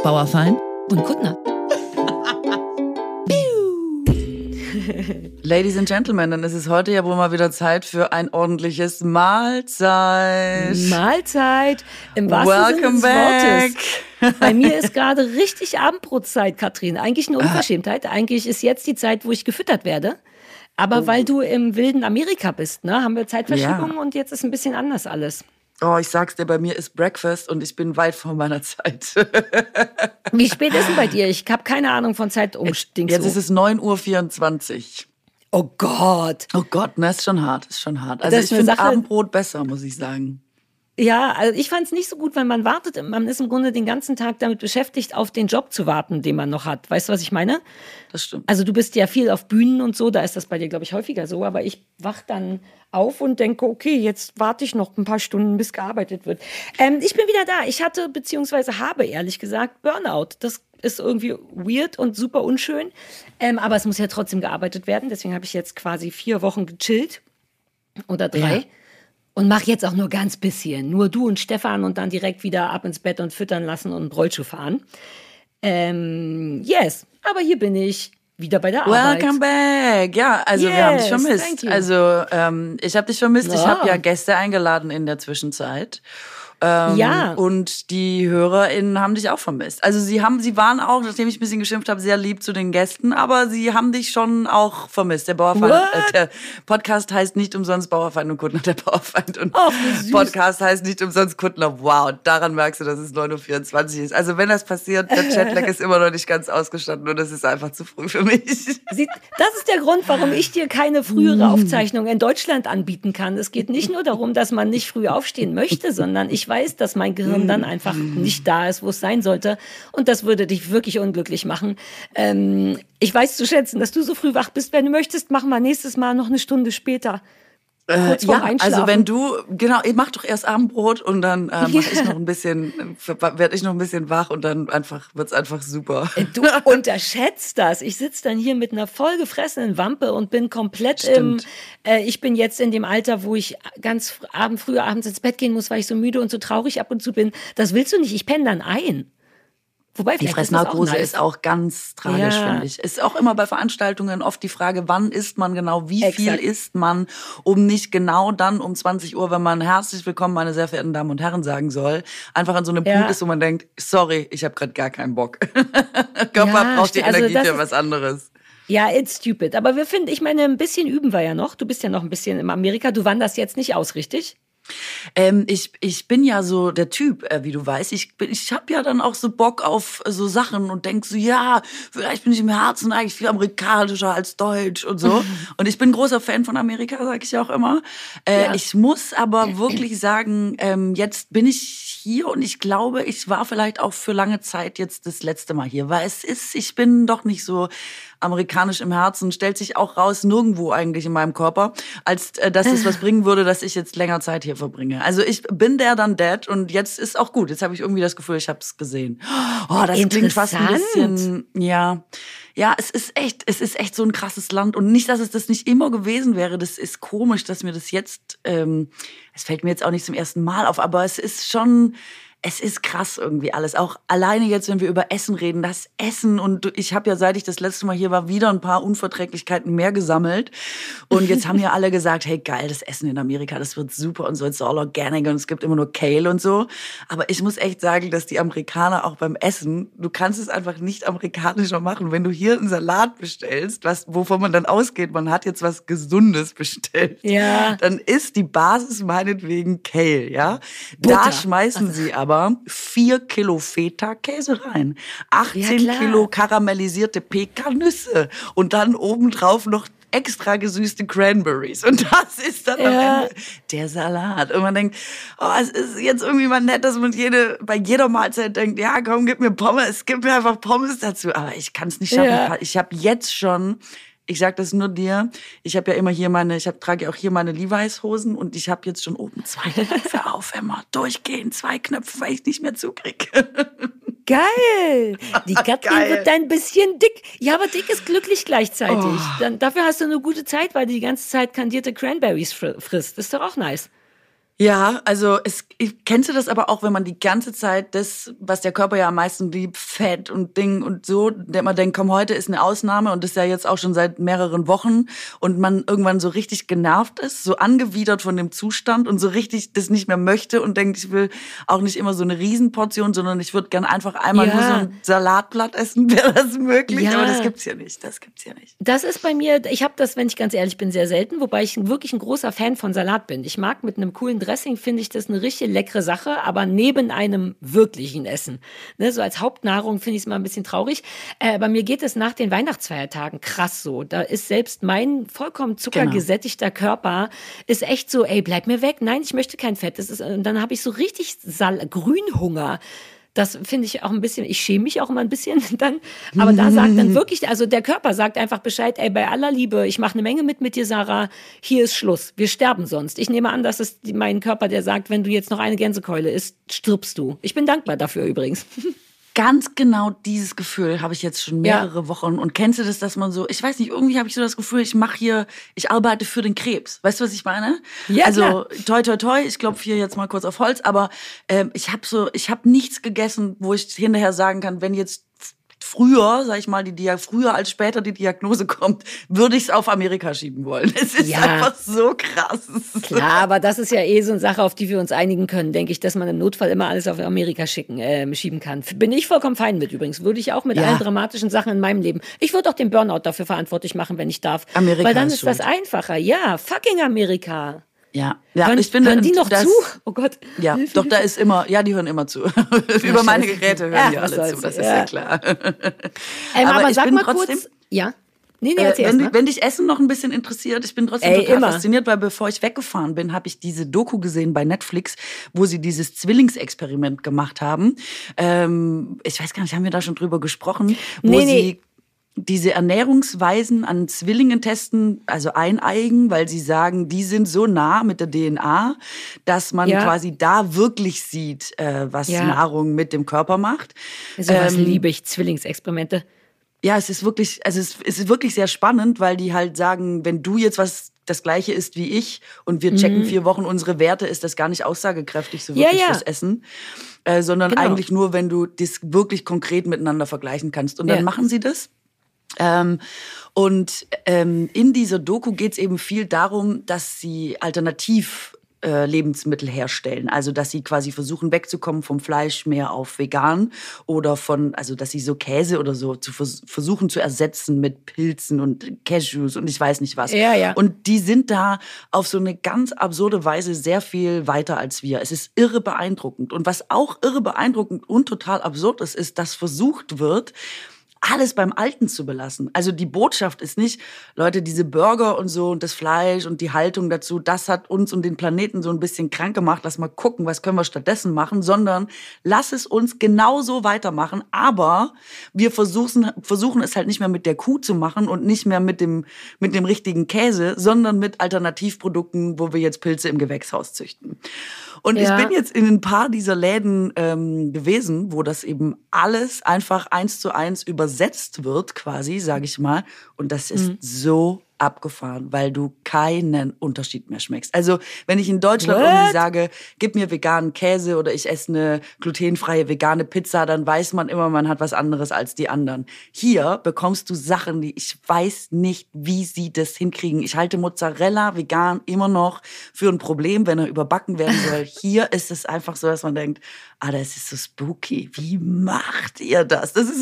Bauerfein und Kuttner. Ladies and Gentlemen, dann ist es heute ja wohl mal wieder Zeit für ein ordentliches Mahlzeit. Mahlzeit im wahrsten Sinne des Wortes. Bei mir ist gerade richtig Abendbrotzeit, Katrin. Eigentlich eine Unverschämtheit. Eigentlich ist jetzt die Zeit, wo ich gefüttert werde. Aber weil du im wilden Amerika bist, ne, haben wir Zeitverschiebung und jetzt ist ein bisschen anders alles. Oh, ich sag's dir, bei mir ist Breakfast und ich bin weit vor meiner Zeit. Wie spät ist denn bei dir? Ich habe keine Ahnung von Zeitumstängen. Jetzt ist es 9:24 Uhr. Oh Gott. Oh Gott, ne, ist schon hart, Also ich finde Abendbrot besser, muss ich sagen. Ja, also ich fand es nicht so gut, weil man wartet, man ist im Grunde den ganzen Tag damit beschäftigt, auf den Job zu warten, den man noch hat. Weißt du, was ich meine? Das stimmt. Also du bist ja viel auf Bühnen und so, da ist das bei dir, glaube ich, häufiger so. Aber ich wach dann auf und denke, okay, jetzt warte ich noch ein paar Stunden, bis gearbeitet wird. Ich bin wieder da. Ich hatte, beziehungsweise habe, ehrlich gesagt, Burnout. Das ist irgendwie weird und super unschön. Aber es muss ja trotzdem gearbeitet werden. Deswegen habe ich jetzt quasi 4 Wochen gechillt. Oder 3. Ja. Und mach jetzt auch nur ganz bisschen. Nur du und Stefan und dann direkt wieder ab ins Bett und füttern lassen und einen Rollschuh fahren. Yes, aber hier bin ich wieder bei der Arbeit. Welcome back. Ja, also wir haben dich vermisst. Also ich habe dich vermisst. Ja. Ich habe ja Gäste eingeladen in der Zwischenzeit. Ja. Und die HörerInnen haben dich auch vermisst. Also sie waren auch, nachdem ich ein bisschen geschimpft habe, sehr lieb zu den Gästen, aber sie haben dich schon auch vermisst. Der der Podcast heißt nicht umsonst Bauerfeind und Kuttner, der Bauerfeind und Podcast heißt nicht umsonst Kuttner. Wow, daran merkst du, dass es 9:24 Uhr ist. Also wenn das passiert, der Chatlag ist immer noch nicht ganz ausgestanden und das ist einfach zu früh für mich. Das ist der Grund, warum ich dir keine frühere Aufzeichnung in Deutschland anbieten kann. Es geht nicht nur darum, dass man nicht früh aufstehen möchte, sondern ich weiß, dass mein Gehirn dann einfach nicht da ist, wo es sein sollte. Und das würde dich wirklich unglücklich machen. Ich weiß zu schätzen, dass du so früh wach bist. Wenn du möchtest, machen wir nächstes Mal noch eine Stunde später. Kurz vorm Einschlafen. Also wenn du, genau, ich mach doch erst Abendbrot und dann werde ich noch ein bisschen wach und dann wird's einfach super. Du unterschätzt das. Ich sitze dann hier mit einer vollgefressenen Wampe und bin komplett ich bin jetzt in dem Alter, wo ich ganz früh abends ins Bett gehen muss, weil ich so müde und so traurig ab und zu bin. Das willst du nicht. Ich penne dann ein. Wobei, die Fressnarkose ist auch ganz tragisch, finde ich. Ist auch immer bei Veranstaltungen oft die Frage, wann isst man genau, wie viel isst man, um nicht genau dann um 20 Uhr, wenn man herzlich willkommen, meine sehr verehrten Damen und Herren sagen soll, einfach an so einem Punkt ist, wo man denkt, sorry, ich habe gerade gar keinen Bock. Körper braucht die Energie für was anderes. Ja, it's stupid. Aber ich meine, ein bisschen üben wir ja noch. Du bist ja noch ein bisschen in Amerika. Du wanderst jetzt nicht aus, richtig? Ich bin ja so der Typ, wie du weißt. Ich habe ja dann auch so Bock auf so Sachen und denk so, ja, vielleicht bin ich im Herzen eigentlich viel amerikanischer als deutsch und so. Und ich bin großer Fan von Amerika, sag ich auch immer. Ich muss aber wirklich sagen, jetzt bin ich hier und ich glaube, ich war vielleicht auch für lange Zeit jetzt das letzte Mal hier, weil ich bin doch nicht so amerikanisch im Herzen, stellt sich auch raus, nirgendwo eigentlich in meinem Körper, als dass es was bringen würde, dass ich jetzt länger Zeit hier verbringe. Also ich bin der dann dead und jetzt ist auch gut. Jetzt habe ich irgendwie das Gefühl, ich habe es gesehen. Oh, das klingt fast ein bisschen, ja, es ist echt so ein krasses Land und nicht, dass es das nicht immer gewesen wäre. Das ist komisch, dass mir das jetzt, es fällt mir jetzt auch nicht zum ersten Mal auf, aber es ist krass irgendwie alles. Auch alleine jetzt, wenn wir über Essen reden, das Essen. Und ich habe ja, seit ich das letzte Mal hier war, wieder ein paar Unverträglichkeiten mehr gesammelt. Und jetzt haben ja alle gesagt, hey, geil, das Essen in Amerika, das wird super und so, it's all organic und es gibt immer nur Kale und so. Aber ich muss echt sagen, dass die Amerikaner auch beim Essen, du kannst es einfach nicht amerikanischer machen. Wenn du hier einen Salat bestellst, wovon man dann ausgeht, man hat jetzt was Gesundes bestellt, dann ist die Basis meinetwegen Kale, ja. Butter. Da schmeißen sie aber 4 Kilo Feta-Käse rein, 18 Kilo karamellisierte Pekannüsse und dann obendrauf noch extra gesüßte Cranberries. Und das ist dann am Ende der Salat. Und man denkt, es ist jetzt irgendwie mal nett, dass man bei jeder Mahlzeit denkt, ja komm, gib mir Pommes, gib mir einfach Pommes dazu. Aber ich kann es nicht schaffen. Ja. Ich habe jetzt schon... Ich sag das nur dir. Ich habe ja immer hier trage ja auch hier meine Levi's-Hosen und ich habe jetzt schon oben 2 Knöpfe auf, immer durchgehend 2 Knöpfe, weil ich nicht mehr zukriege. Geil! Die Katrin wird ein bisschen dick. Ja, aber dick ist glücklich gleichzeitig. Dafür hast du eine gute Zeit, weil du die ganze Zeit kandierte Cranberries frisst. Ist doch auch nice. Ja, also kennst du das aber auch, wenn man die ganze Zeit das, was der Körper ja am meisten liebt, Fett und Ding und so, der man denkt, komm, heute ist eine Ausnahme und das ist ja jetzt auch schon seit mehreren Wochen und man irgendwann so richtig genervt ist, so angewidert von dem Zustand und so richtig das nicht mehr möchte und denkt, ich will auch nicht immer so eine Riesenportion, sondern ich würde gern einfach einmal nur so ein Salatblatt essen, wäre das möglich, aber das gibt's ja nicht, Das ist bei mir, ich habe das, wenn ich ganz ehrlich bin, sehr selten, wobei ich wirklich ein großer Fan von Salat bin. Ich mag mit einem coolen Dressing, finde ich das eine richtig leckere Sache, aber neben einem wirklichen Essen. Ne, so als Hauptnahrung finde ich es mal ein bisschen traurig. Bei mir geht es nach den Weihnachtsfeiertagen krass so. Da ist selbst mein vollkommen zuckergesättigter Körper ist echt so, ey, bleib mir weg. Nein, ich möchte kein Fett. Und dann habe ich so richtig Grünhunger. Das finde ich auch ein bisschen, ich schäme mich auch immer ein bisschen dann. Aber da sagt dann wirklich, also der Körper sagt einfach Bescheid, ey, bei aller Liebe, ich mache eine Menge mit dir, Sarah, hier ist Schluss, wir sterben sonst. Ich nehme an, das ist mein Körper, der sagt, wenn du jetzt noch eine Gänsekeule isst, stirbst du. Ich bin dankbar dafür übrigens. Ganz genau dieses Gefühl habe ich jetzt schon mehrere Wochen. Und kennst du das, dass man so, ich weiß nicht, irgendwie habe ich so das Gefühl, ich arbeite für den Krebs. Weißt du, was ich meine? Ja, also, klar. toi, toi, toi, ich klopfe hier jetzt mal kurz auf Holz, aber ich habe nichts gegessen, wo ich hinterher sagen kann, wenn jetzt früher, sag ich mal, früher als später die Diagnose kommt, würde ich es auf Amerika schieben wollen. Es ist einfach so krass. Klar, aber das ist ja so eine Sache, auf die wir uns einigen können, denke ich, dass man im Notfall immer alles auf Amerika schieben kann. Bin ich vollkommen fein mit übrigens. Würde ich auch mit allen dramatischen Sachen in meinem Leben. Ich würde auch den Burnout dafür verantwortlich machen, wenn ich darf. Amerika weil dann ist ist das einfacher. Ja, fucking Amerika. Ja, ich finde, hören die noch zu? Oh Gott. Ja, doch, da ist immer, die hören immer zu. Über meine Geräte hören die alle zu, das ist ja klar. Aber sag mal kurz, ja? Nee, wenn dich Essen noch ein bisschen interessiert, ich bin trotzdem total fasziniert, weil bevor ich weggefahren bin, habe ich diese Doku gesehen bei Netflix, wo sie dieses Zwillingsexperiment gemacht haben. Ich weiß gar nicht, haben wir da schon drüber gesprochen? Wo sie diese Ernährungsweisen an Zwillingen testen, also eineigen, weil sie sagen, die sind so nah mit der DNA, dass man quasi da wirklich sieht, was Nahrung mit dem Körper macht. Sowas liebe ich, Zwillingsexperimente. Ja, es ist wirklich sehr spannend, weil die halt sagen, wenn du jetzt das Gleiche isst wie ich und wir checken 4 Wochen unsere Werte, ist das gar nicht aussagekräftig so wirklich fürs Essen, sondern eigentlich nur, wenn du das wirklich konkret miteinander vergleichen kannst. Und dann machen sie das. In dieser Doku geht es eben viel darum, dass sie alternativ Lebensmittel herstellen. Also, dass sie quasi versuchen, wegzukommen vom Fleisch mehr auf vegan oder dass sie so Käse oder so versuchen zu ersetzen mit Pilzen und Cashews und ich weiß nicht was. Ja. Und die sind da auf so eine ganz absurde Weise sehr viel weiter als wir. Es ist irre beeindruckend. Und was auch irre beeindruckend und total absurd ist, dass versucht wird, alles beim Alten zu belassen. Also die Botschaft ist nicht, Leute, diese Burger und so und das Fleisch und die Haltung dazu, das hat uns und den Planeten so ein bisschen krank gemacht. Lass mal gucken, was können wir stattdessen machen, sondern lass es uns genauso weitermachen. Aber wir versuchen es halt nicht mehr mit der Kuh zu machen und nicht mehr mit dem richtigen Käse, sondern mit Alternativprodukten, wo wir jetzt Pilze im Gewächshaus züchten. Und ich bin jetzt in ein paar dieser Läden gewesen, wo das eben alles einfach 1:1 übersetzt wird, quasi, sage ich mal. Und das ist so abgefahren, weil du keinen Unterschied mehr schmeckst. Also wenn ich in Deutschland irgendwie sage, gib mir veganen Käse oder ich esse eine glutenfreie vegane Pizza, dann weiß man immer, man hat was anderes als die anderen. Hier bekommst du Sachen, die ich weiß nicht, wie sie das hinkriegen. Ich halte Mozzarella vegan immer noch für ein Problem, wenn er überbacken werden soll. Hier ist es einfach so, dass man denkt, das ist so spooky. Wie macht ihr das? Das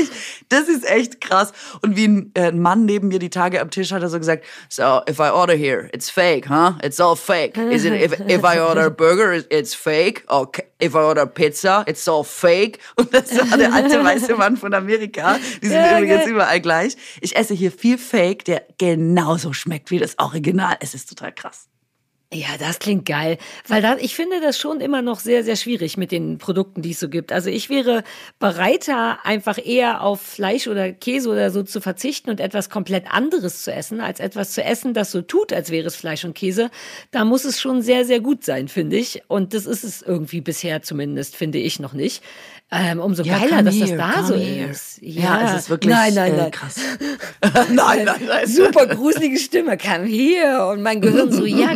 ist echt krass. Und wie ein Mann neben mir die Tage am Tisch hat er so gesagt, so, if I order here, it's fake, huh? It's all fake. Is it, if I order a burger, it's fake? Okay. If I order pizza, it's all fake. Und das war der alte weiße Mann von Amerika. Die sind übrigens überall gleich. Ich esse hier viel Fake, der genauso schmeckt wie das Original. Es ist total krass. Ja, das klingt geil, weil ich finde das schon immer noch sehr, sehr schwierig mit den Produkten, die es so gibt. Also ich wäre bereiter, einfach eher auf Fleisch oder Käse oder so zu verzichten und etwas komplett anderes zu essen, als etwas zu essen, das so tut, als wäre es Fleisch und Käse. Da muss es schon sehr, sehr gut sein, finde ich. Und das ist es irgendwie bisher zumindest, finde ich noch nicht. Umso geiler, dass das da so ist. Ja, es ist wirklich krass. Nein. Super gruselige Stimme, come here. Und mein Gehirn so, ja, komm da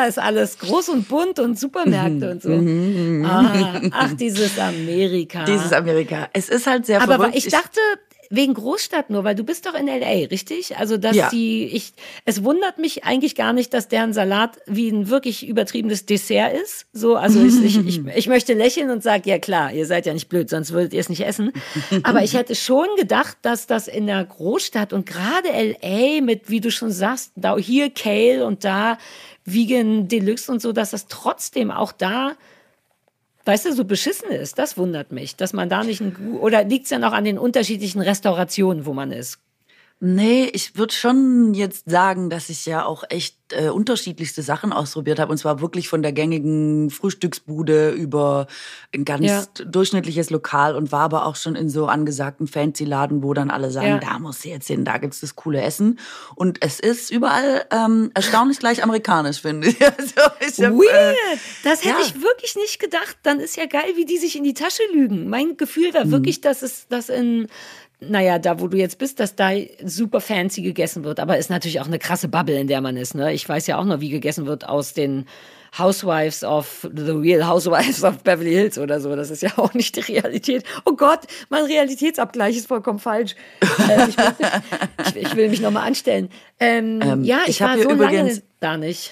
da ist alles groß und bunt und Supermärkte und so. Ach, dieses Amerika. Dieses Amerika. Es ist halt sehr verrückt. Aber ich dachte, wegen Großstadt nur, weil du bist doch in L.A., richtig? Also, dass Ja. es wundert mich eigentlich gar nicht, dass deren Salat wie ein wirklich übertriebenes Dessert ist. So, also ich möchte lächeln und sage, ja klar, ihr seid ja nicht blöd, sonst würdet ihr es nicht essen. Aber ich hätte schon gedacht, dass das in der Großstadt und gerade L.A. mit, wie du schon sagst, da hier Kale und da Vegan Deluxe und so, dass das trotzdem auch da, weißt du, so beschissen ist. Das wundert mich, dass man da nicht oder liegt es dann auch an den unterschiedlichen Restaurationen, wo man ist? Nee, ich würde schon jetzt sagen, dass ich ja auch echt unterschiedlichste Sachen ausprobiert habe. Und zwar wirklich von der gängigen Frühstücksbude über ein ganz durchschnittliches Lokal und war aber auch schon in so angesagten Fancy-Laden, wo dann alle sagen, da musst du jetzt hin, da gibt's das coole Essen. Und es ist überall erstaunlich gleich amerikanisch, finde ich. Also Weird! Das hätte ich wirklich nicht gedacht. Dann ist ja geil, wie die sich in die Tasche lügen. Mein Gefühl war wirklich, dass es das naja, da wo du jetzt bist, dass da super fancy gegessen wird. Aber ist natürlich auch eine krasse Bubble, in der man ist. Ne? Ich weiß ja auch noch, wie gegessen wird aus den Housewives of The Real Housewives of Beverly Hills oder so. Das ist ja auch nicht die Realität. Oh Gott, mein Realitätsabgleich ist vollkommen falsch. Ich will mich nochmal anstellen. Ich war so lange da nicht.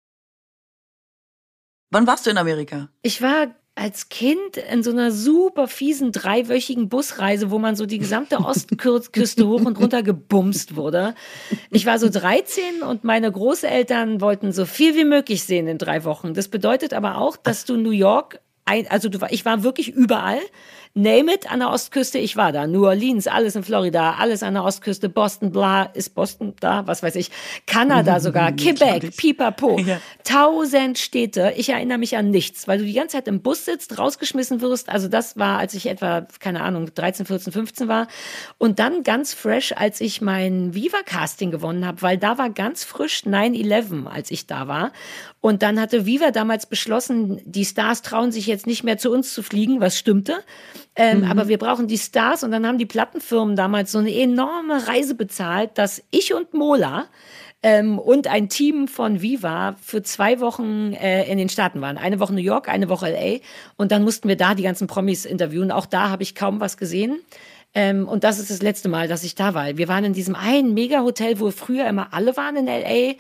Wann warst du in Amerika? Ich war als Kind in so einer super fiesen 3-wöchigen Busreise, wo man so die gesamte Ostküste hoch und runter gebumst wurde. Ich war so 13 und meine Großeltern wollten so viel wie möglich sehen in 3 Wochen. Das bedeutet aber auch, dass du New York, ich war wirklich überall. Name it, an der Ostküste, ich war da. New Orleans, alles in Florida, alles an der Ostküste. Boston, bla, ist Boston da? Was weiß ich. Kanada sogar, Quebec, Pipapo. Ja. 1000 Städte. Ich erinnere mich an nichts, weil du die ganze Zeit im Bus sitzt, rausgeschmissen wirst. Also das war, als ich etwa, keine Ahnung, 13, 14, 15 war. Und dann ganz fresh, als ich mein Viva-Casting gewonnen habe, weil da war ganz frisch 9/11, als ich da war. Und dann hatte Viva damals beschlossen, die Stars trauen sich jetzt nicht mehr zu uns zu fliegen, was stimmte. Aber wir brauchen die Stars und dann haben die Plattenfirmen damals so eine enorme Reise bezahlt, dass ich und Mola und ein Team von Viva für 2 Wochen in den Staaten waren. 1 Woche New York, 1 Woche L.A. Und dann mussten wir da die ganzen Promis interviewen. Auch da habe ich kaum was gesehen. Und das ist das letzte Mal, dass ich da war. Wir waren in diesem einen Mega-Hotel, wo früher immer alle waren in L.A.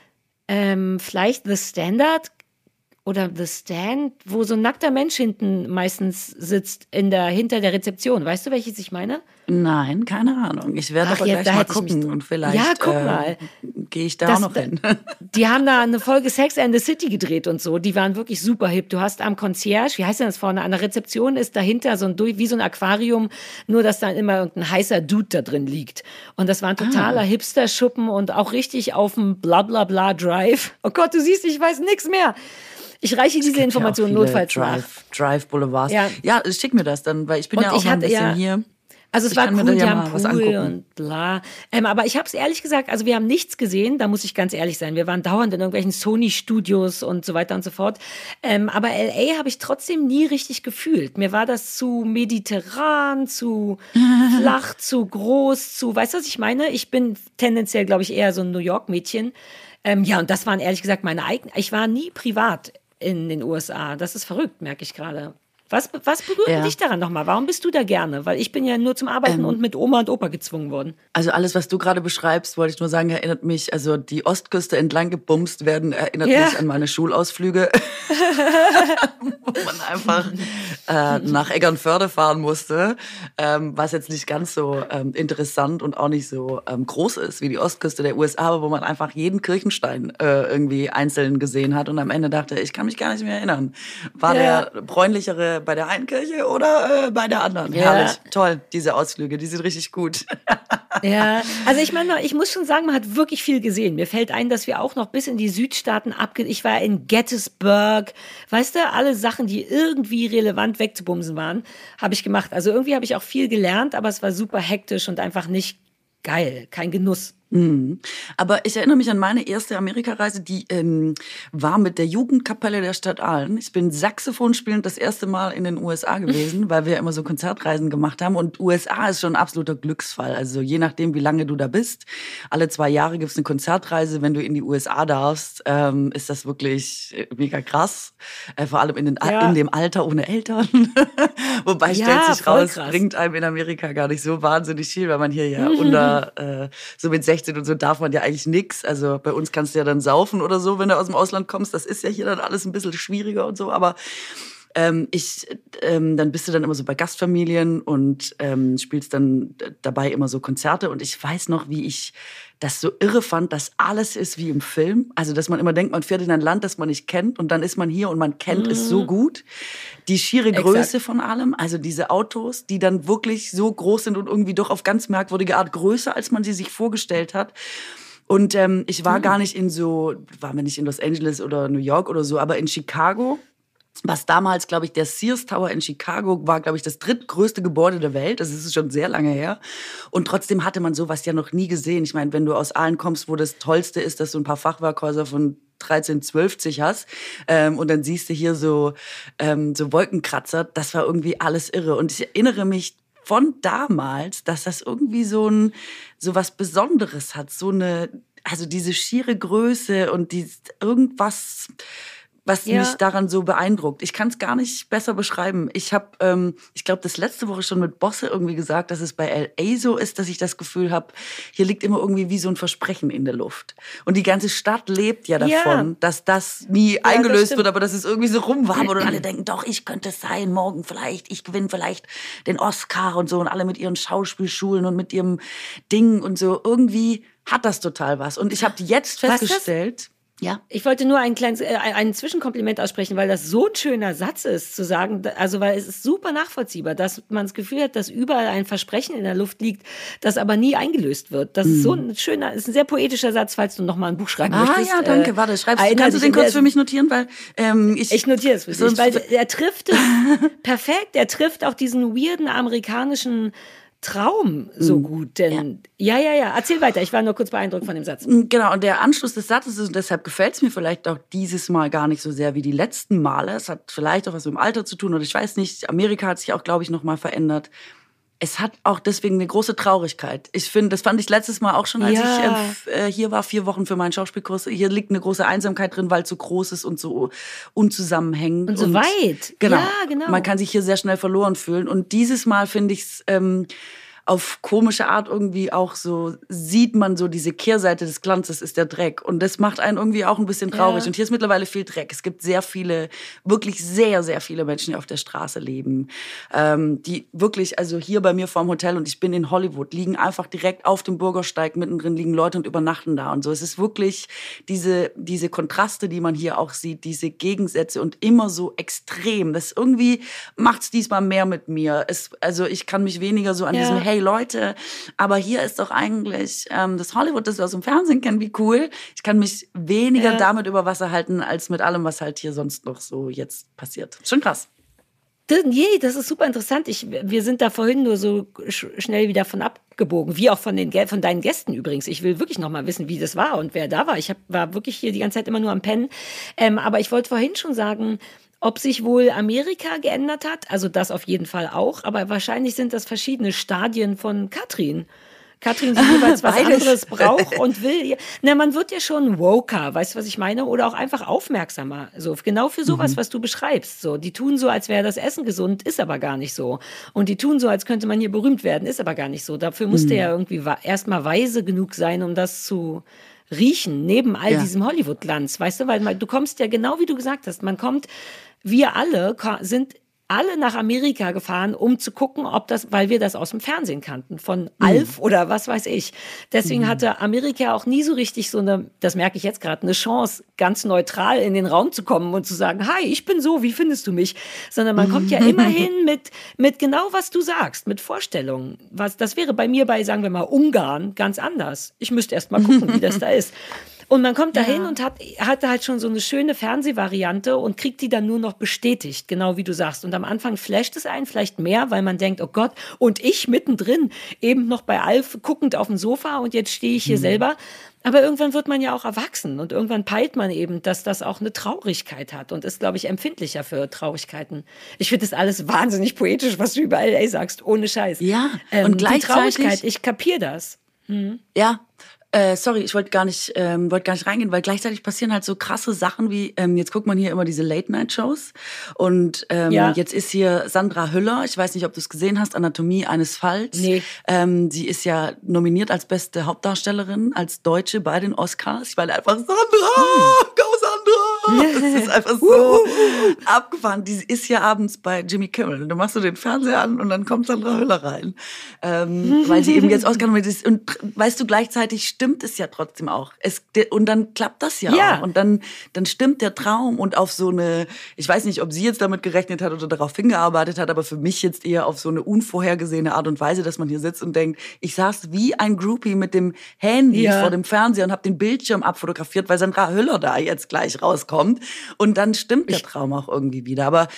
Vielleicht The Standard oder The Stand, wo so ein nackter Mensch hinten meistens sitzt hinter der Rezeption. Weißt du, welches ich meine? Nein, keine Ahnung. Ich werde aber gleich mal gucken und vielleicht gehe ich da auch noch hin. Die haben da eine Folge Sex and the City gedreht und so. Die waren wirklich super hip. Du hast am Concierge, wie heißt denn das vorne? An der Rezeption ist dahinter so wie so ein Aquarium, nur dass dann immer irgendein heißer Dude da drin liegt. Und das war ein totaler Hipster-Schuppen und auch richtig auf dem Blablabla Drive. Oh Gott, du siehst, ich weiß nichts mehr. Ich reiche diese Informationen notfalls nach. Drive Boulevards. Ja, schick mir das dann, weil ich bin ja auch noch ein bisschen hier. Also es war cool, die haben Pool und bla. Aber ich habe es ehrlich gesagt, also wir haben nichts gesehen, da muss ich ganz ehrlich sein. Wir waren dauernd in irgendwelchen Sony-Studios und so weiter und so fort. Aber L.A. habe ich trotzdem nie richtig gefühlt. Mir war das zu mediterran, zu flach, zu groß, weißt du, was ich meine? Ich bin tendenziell, glaube ich, eher so ein New York-Mädchen. Und das waren ehrlich gesagt meine eigenen. Ich war nie privat in den USA. Das ist verrückt, merke ich gerade. Was berührt dich daran nochmal? Warum bist du da gerne? Weil ich bin ja nur zum Arbeiten und mit Oma und Opa gezwungen worden. Also alles, was du gerade beschreibst, wollte ich nur sagen, erinnert mich, also die Ostküste entlang gebumst werden, erinnert mich an meine Schulausflüge, wo man einfach nach Eckernförde fahren musste, was jetzt nicht ganz so interessant und auch nicht so groß ist wie die Ostküste der USA, aber wo man einfach jeden Kirchenstein irgendwie einzeln gesehen hat und am Ende dachte, ich kann mich gar nicht mehr erinnern. War der bräunlichere bei der einen Kirche oder bei der anderen? Herrlich, toll, diese Ausflüge, die sind richtig gut. Ja, also ich meine, ich muss schon sagen, man hat wirklich viel gesehen. Mir fällt ein, dass wir auch noch bis in die Südstaaten ich war in Gettysburg, weißt du, alle Sachen, die irgendwie relevant wegzubumsen waren, habe ich gemacht. Also irgendwie habe ich auch viel gelernt, aber es war super hektisch und einfach nicht geil, kein Genuss. Mhm. Aber ich erinnere mich an meine erste Amerikareise, die war mit der Jugendkapelle der Stadt Aalen. Ich bin Saxophon spielend das erste Mal in den USA gewesen, weil wir immer so Konzertreisen gemacht haben. Und USA ist schon ein absoluter Glücksfall. Also je nachdem, wie lange du da bist. Alle 2 Jahre gibt's eine Konzertreise. Wenn du in die USA darfst, ist das wirklich mega krass. Vor allem in dem Alter ohne Eltern. Wobei stellt sich raus, krass. bringt einem in Amerika gar nicht so wahnsinnig viel, weil man hier ja unter so mit 16 und so darf man ja eigentlich nix. Also bei uns kannst du ja dann saufen oder so, wenn du aus dem Ausland kommst. Das ist ja hier dann alles ein bisschen schwieriger und so. Aber dann bist du dann immer so bei Gastfamilien und spielst dann dabei immer so Konzerte. Und ich weiß noch, wie ich das so irre fand, dass alles ist wie im Film. Also, dass man immer denkt, man fährt in ein Land, das man nicht kennt. Und dann ist man hier und man kennt es so gut. Die schiere Größe von allem, also diese Autos, die dann wirklich so groß sind und irgendwie doch auf ganz merkwürdige Art größer, als man sie sich vorgestellt hat. Und ich war gar nicht waren wir nicht in Los Angeles oder New York oder so, aber in Chicago. Was damals, glaube ich, der Sears Tower in Chicago war, glaube ich, das drittgrößte Gebäude der Welt. Das ist schon sehr lange her. Und trotzdem hatte man sowas ja noch nie gesehen. Ich meine, wenn du aus Aalen kommst, wo das Tollste ist, dass du ein paar Fachwerkhäuser von 1312 hast und dann siehst du hier so Wolkenkratzer, das war irgendwie alles irre. Und ich erinnere mich von damals, dass das irgendwie so was Besonderes hat. Also diese schiere Größe und irgendwas, was mich daran so beeindruckt. Ich kann es gar nicht besser beschreiben. Ich habe, ich glaube, das letzte Woche schon mit Bosse irgendwie gesagt, dass es bei L.A. so ist, dass ich das Gefühl habe, hier liegt immer irgendwie wie so ein Versprechen in der Luft. Und die ganze Stadt lebt ja davon, dass das nie eingelöst wird, aber dass es irgendwie so rumwabert und alle denken, doch, ich könnte es sein, morgen vielleicht, ich gewinne vielleicht den Oscar und so und alle mit ihren Schauspielschulen und mit ihrem Ding und so. Irgendwie hat das total was. Und ich habe jetzt festgestellt... Ja. Ich wollte nur ein Zwischenkompliment aussprechen, weil das so ein schöner Satz ist, zu sagen, also weil es ist super nachvollziehbar, dass man das Gefühl hat, dass überall ein Versprechen in der Luft liegt, das aber nie eingelöst wird. Das ist so ein schöner, ist ein sehr poetischer Satz, falls du noch mal ein Buch schreiben möchtest. Ah ja, danke, warte, kannst du den kurz für mich notieren, weil ich notiere es für dich, weil er trifft es perfekt, er trifft auch diesen weirden amerikanischen Traum so gut, denn ja, erzähl weiter, ich war nur kurz beeindruckt von dem Satz. Genau, und der Anschluss des Satzes ist, und deshalb gefällt es mir vielleicht auch dieses Mal gar nicht so sehr wie die letzten Male. Es hat vielleicht auch was mit dem Alter zu tun oder ich weiß nicht, Amerika hat sich auch, glaube ich, noch mal verändert. Es hat auch deswegen eine große Traurigkeit. Ich finde, das fand ich letztes Mal auch schon, als ich hier war, 4 Wochen für meinen Schauspielkurs. Hier liegt eine große Einsamkeit drin, weil es so groß ist und so unzusammenhängend. Und so weit. Genau. Ja, genau. Man kann sich hier sehr schnell verloren fühlen. Und dieses Mal finde ich es auf komische Art irgendwie auch so, sieht man so diese Kehrseite des Glanzes ist der Dreck. Und das macht einen irgendwie auch ein bisschen traurig. Ja. Und hier ist mittlerweile viel Dreck. Es gibt sehr viele, wirklich sehr, sehr viele Menschen, die auf der Straße leben. Die wirklich, also hier bei mir vorm Hotel und ich bin in Hollywood, liegen einfach direkt auf dem Bürgersteig, mittendrin liegen Leute und übernachten da und so. Es ist wirklich diese Kontraste, die man hier auch sieht, diese Gegensätze und immer so extrem. Das irgendwie macht's diesmal mehr mit mir. Also ich kann mich weniger so an diesem hey Leute, aber hier ist doch eigentlich das Hollywood, das wir aus dem Fernsehen kennen, wie cool. Ich kann mich weniger damit über Wasser halten, als mit allem, was halt hier sonst noch so jetzt passiert. Schon krass. Das ist super interessant. Wir sind da vorhin nur so schnell wieder von abgebogen, wie auch von deinen Gästen übrigens. Ich will wirklich noch mal wissen, wie das war und wer da war. War wirklich hier die ganze Zeit immer nur am Pennen. Aber ich wollte vorhin schon sagen, ob sich wohl Amerika geändert hat, also das auf jeden Fall auch, aber wahrscheinlich sind das verschiedene Stadien von Katrin. Katrin, die jeweils was anderes braucht und will. Na, man wird ja schon woker, weißt du, was ich meine? Oder auch einfach aufmerksamer. So, genau für sowas, was du beschreibst. So, die tun so, als wäre das Essen gesund, ist aber gar nicht so. Und die tun so, als könnte man hier berühmt werden, ist aber gar nicht so. Dafür musste ja irgendwie erstmal weise genug sein, um das zu riechen, neben all diesem Hollywood-Glanz, weißt du? Weil du kommst ja genau wie du gesagt hast, wir alle sind alle nach Amerika gefahren, um zu gucken, weil wir das aus dem Fernsehen kannten, von Alf oder was weiß ich. Deswegen hatte Amerika auch nie so richtig das merke ich jetzt gerade, eine Chance, ganz neutral in den Raum zu kommen und zu sagen, hi, ich bin so, wie findest du mich? Sondern man kommt ja immerhin mit genau, was du sagst, mit Vorstellungen. Das wäre bei mir sagen wir mal, Ungarn ganz anders. Ich müsste erst mal gucken, wie das da ist. Und man kommt dahin und hat halt schon so eine schöne Fernsehvariante und kriegt die dann nur noch bestätigt, genau wie du sagst. Und am Anfang flasht es einen vielleicht mehr, weil man denkt, oh Gott, und ich mittendrin, eben noch bei Alf guckend auf dem Sofa und jetzt stehe ich hier selber. Aber irgendwann wird man ja auch erwachsen und irgendwann peilt man eben, dass das auch eine Traurigkeit hat und ist, glaube ich, empfindlicher für Traurigkeiten. Ich finde das alles wahnsinnig poetisch, was du über LA sagst, ohne Scheiß. Ja, und gleichzeitig... Die Traurigkeit, ich kapiere das. Ja, sorry, ich wollte gar nicht reingehen, weil gleichzeitig passieren halt so krasse Sachen wie, jetzt guckt man hier immer diese Late-Night-Shows und jetzt ist hier Sandra Hüller, ich weiß nicht, ob du es gesehen hast, Anatomie eines Falls. Nee. Sie ist ja nominiert als beste Hauptdarstellerin, als Deutsche bei den Oscars. Ich war einfach, Sandra, go Sandra! Das ist einfach so abgefahren. Die ist ja abends bei Jimmy Kimmel. Du machst so den Fernseher an und dann kommt Sandra Hüller rein, weil sie eben jetzt Oscar nominiert ist. Und weißt du, gleichzeitig stimmt es ja trotzdem auch. Und dann klappt das ja auch. Und dann stimmt der Traum und auf so eine, ich weiß nicht, ob sie jetzt damit gerechnet hat oder darauf hingearbeitet hat, aber für mich jetzt eher auf so eine unvorhergesehene Art und Weise, dass man hier sitzt und denkt, ich saß wie ein Groupie mit dem Handy vor dem Fernseher und habe den Bildschirm abfotografiert, weil Sandra Hüller da jetzt gleich rauskommt. Und dann stimmt der Traum auch irgendwie wieder. Aber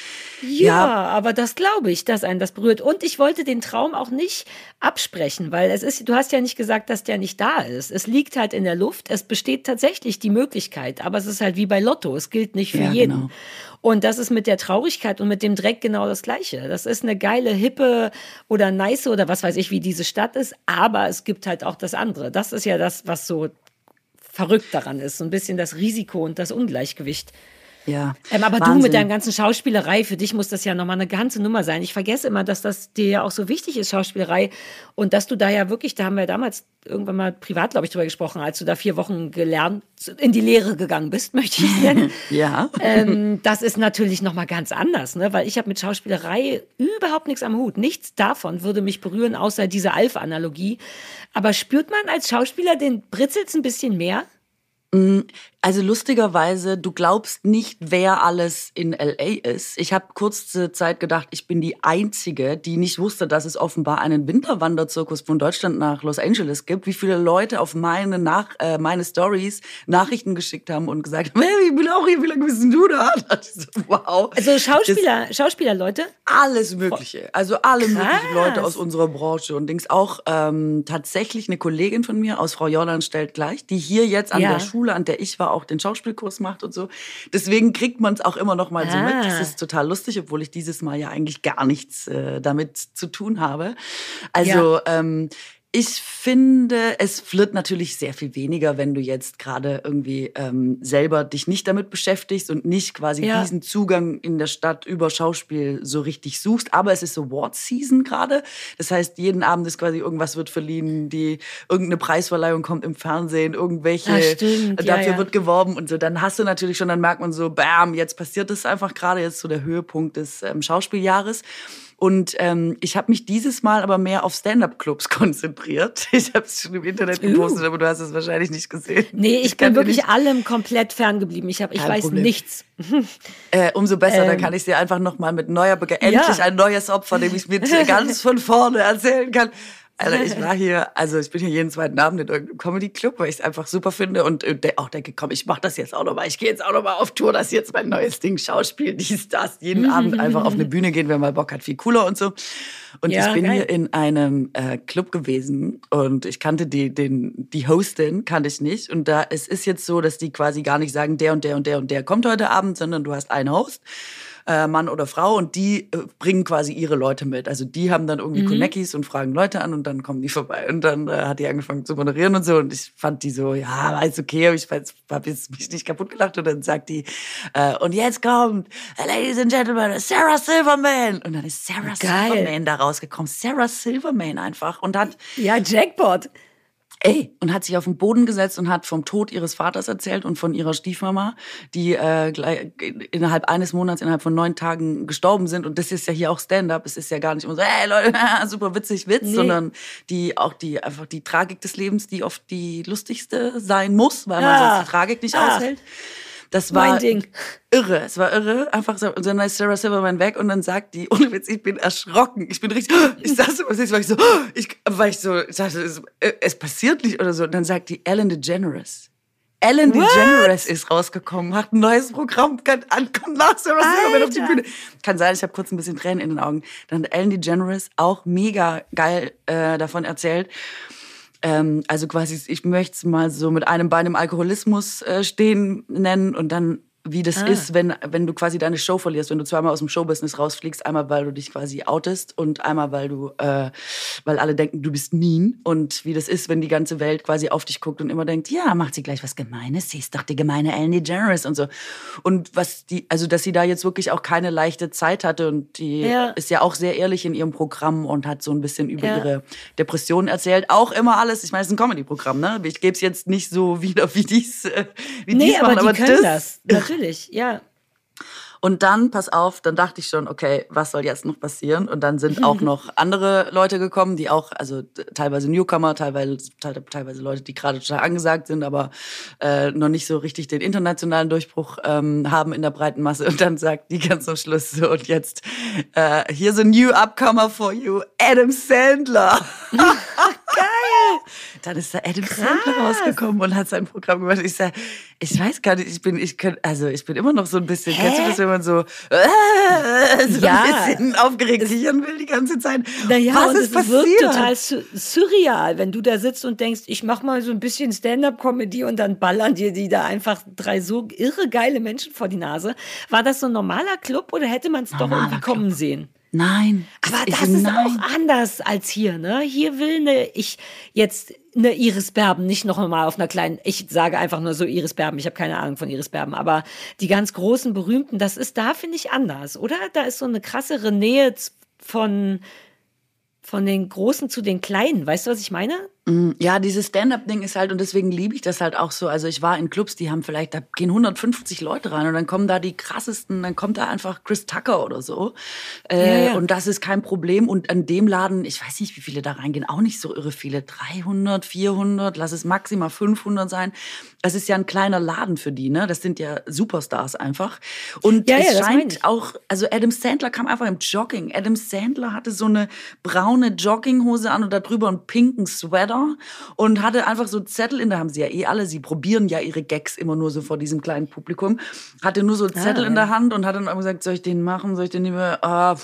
aber das glaube ich, dass einen das berührt. Und ich wollte den Traum auch nicht absprechen, weil du hast ja nicht gesagt, dass der nicht da ist. Es liegt halt in der Luft. Es besteht tatsächlich die Möglichkeit. Aber es ist halt wie bei Lotto. Es gilt nicht für jeden. Genau. Und das ist mit der Traurigkeit und mit dem Dreck genau das Gleiche. Das ist eine geile, hippe oder nice oder was weiß ich, wie diese Stadt ist. Aber es gibt halt auch das andere. Das ist ja das, was so verrückt daran ist. So ein bisschen das Risiko und das Ungleichgewicht. Ja, aber Wahnsinn. Du mit deinem ganzen Schauspielerei, für dich muss das ja nochmal eine ganze Nummer sein. Ich vergesse immer, dass das dir ja auch so wichtig ist, Schauspielerei. Und dass du da ja wirklich, da haben wir damals irgendwann mal privat, glaube ich, drüber gesprochen, als du da 4 Wochen gelernt, in die Lehre gegangen bist, möchte ich es nennen. Ja. Das ist natürlich nochmal ganz anders, ne? Weil ich habe mit Schauspielerei überhaupt nichts am Hut. Nichts davon würde mich berühren, außer diese Alf-Analogie. Aber spürt man als Schauspieler den Britzels ein bisschen mehr? Also lustigerweise, du glaubst nicht, wer alles in L.A. ist. Ich habe kurze Zeit gedacht, ich bin die Einzige, die nicht wusste, dass es offenbar einen Winterwanderzirkus von Deutschland nach Los Angeles gibt. Wie viele Leute auf meine Stories Nachrichten geschickt haben und gesagt haben, hey, ich bin auch hier, wie lange bist denn du da? So, wow. Also Schauspielerleute? Alles Mögliche. Also alle möglichen Leute aus unserer Branche. Und auch tatsächlich eine Kollegin von mir aus Frau Jordan stellt gleich, die hier jetzt an der Schule, an der ich war, auch den Schauspielkurs macht und so. Deswegen kriegt man es auch immer noch mal so mit. Das ist total lustig, obwohl ich dieses Mal ja eigentlich gar nichts damit zu tun habe. Also ich finde, es wird natürlich sehr viel weniger, wenn du jetzt gerade irgendwie selber dich nicht damit beschäftigst und nicht quasi diesen Zugang in der Stadt über Schauspiel so richtig suchst. Aber es ist Award-Season gerade. Das heißt, jeden Abend ist quasi irgendwas wird verliehen, irgendeine Preisverleihung kommt im Fernsehen, dafür wird geworben und so. Dann hast du natürlich schon, dann merkt man so, bam, jetzt passiert es einfach gerade, jetzt so der Höhepunkt des Schauspieljahres. Und ich habe mich dieses Mal aber mehr auf Stand-up-Clubs konzentriert. Ich habe es schon im Internet gepostet, aber du hast es wahrscheinlich nicht gesehen. Nee, ich bin wirklich allem komplett ferngeblieben. Ich weiß Problem. Nichts. Umso besser, dann kann ich dir einfach nochmal mit endlich ein neues Opfer, dem ich mit ganz von vorne erzählen kann. Also ich bin hier jeden zweiten Abend in irgendeinem Comedy-Club, weil ich es einfach super finde und auch denke, komm, ich mach das jetzt auch nochmal. Ich gehe jetzt auch nochmal auf Tour, das ist jetzt mein neues Ding, Schauspiel, das. Jeden Abend einfach auf eine Bühne gehen, wer mal Bock hat, viel cooler und so. Und ich bin hier in einem Club gewesen und ich kannte die Hostin, kannte ich nicht. Und es ist jetzt so, dass die quasi gar nicht sagen, der und der und der und der kommt heute Abend, sondern du hast einen Host. Mann oder Frau und die bringen quasi ihre Leute mit. Also die haben dann irgendwie Conneckies und fragen Leute an und dann kommen die vorbei. Und dann hat die angefangen zu moderieren und so und ich fand die so, ja, ist okay, aber ich habe jetzt mich nicht kaputt gelacht und dann sagt die, und jetzt kommt, Ladies and Gentlemen, Sarah Silverman. Und dann ist Sarah Silverman da rausgekommen. Sarah Silverman einfach und hat... Ja, Jackpot. Und hat sich auf den Boden gesetzt und hat vom Tod ihres Vaters erzählt und von ihrer Stiefmama, die innerhalb eines Monats, innerhalb von 9 Tagen gestorben sind. Und das ist ja hier auch Stand-up. Es ist ja gar nicht immer so, hey Leute, super witzig, Witz, sondern einfach die Tragik des Lebens, die oft die lustigste sein muss, weil man sonst die Tragik nicht aushält. Das war mein Ding. Irre. Es war irre. Einfach so, und dann ist Sarah Silverman weg und dann sagt die, ohne Witz, ich bin erschrocken. Ich bin richtig, ich saß so, ich dachte, es passiert nicht oder so. Und dann sagt die Ellen DeGeneres Ellen DeGeneres ist rausgekommen, hat ein neues Programm, kommt nach Sarah Silverman auf die Bühne. Kann sein, ich habe kurz ein bisschen Tränen in den Augen. Dann hat Ellen DeGeneres auch mega geil davon erzählt. Also quasi, ich möchte es mal so mit einem Bein im Alkoholismus stehen nennen und dann wie das ist, wenn du quasi deine Show verlierst, wenn du zweimal aus dem Showbusiness rausfliegst, einmal weil du dich quasi outest und einmal weil alle denken, du bist mean und wie das ist, wenn die ganze Welt quasi auf dich guckt und immer denkt, ja, macht sie gleich was Gemeines, sie ist doch die gemeine Ellen DeGeneres und so. Und also dass sie da jetzt wirklich auch keine leichte Zeit hatte und die ist ja auch sehr ehrlich in ihrem Programm und hat so ein bisschen über ihre Depressionen erzählt, auch immer alles, ich meine, es ist ein Comedy-Programm, ne? Ich gebe es jetzt nicht so wieder, wie dies machen, aber die können das natürlich, ja. Und dann, pass auf, dann dachte ich schon, okay, was soll jetzt noch passieren? Und dann sind auch noch andere Leute gekommen, die auch, also teilweise Newcomer, teilweise Leute, die gerade total angesagt sind, aber noch nicht so richtig den internationalen Durchbruch haben in der breiten Masse. Und dann sagt die ganz am Schluss so, und jetzt, here's a new upcomer for you, Adam Sandler. Geil! Dann ist da Adam Sandler rausgekommen und hat sein Programm gemacht. Ich sag, ich weiß gar nicht, ich bin immer noch so ein bisschen, kennst du das, wenn man so ein bisschen aufgeregt kichern will die ganze Zeit? Naja, was und ist passiert? Es wirkt total surreal, wenn du da sitzt und denkst, ich mach mal so ein bisschen Stand-up-Comedy und dann ballern dir die da einfach 3 so irre geile Menschen vor die Nase. War das so ein normaler Club oder hätte man es doch irgendwie kommen sehen? Nein. Aber das ist auch anders als hier, ne? Hier will eine Iris Berben, nicht noch mal auf einer kleinen, ich sage einfach nur so Iris Berben, ich habe keine Ahnung von Iris Berben, aber die ganz großen, berühmten, das ist da, finde ich, anders, oder? Da ist so eine krassere Nähe von den Großen zu den Kleinen, weißt du, was ich meine? Ja, dieses Stand-up-Ding ist halt, und deswegen liebe ich das halt auch so. Also ich war in Clubs, die haben vielleicht, da gehen 150 Leute rein und dann kommen da die krassesten, dann kommt da einfach Chris Tucker oder so. Und das ist kein Problem. Und an dem Laden, ich weiß nicht, wie viele da reingehen, auch nicht so irre viele. 300, 400, lass es maximal 500 sein. Das ist ja ein kleiner Laden für die, ne? Das sind ja Superstars einfach. Und es scheint auch, also Adam Sandler kam einfach im Jogging. Adam Sandler hatte so eine braune Jogginghose an und da drüber einen pinken Sweater und hatte einfach so Zettel in der, haben sie ja alle, sie probieren ja ihre Gags immer nur so vor diesem kleinen Publikum, hatte nur so Zettel in der Hand und hat dann gesagt, soll ich den machen, soll ich den nicht mehr,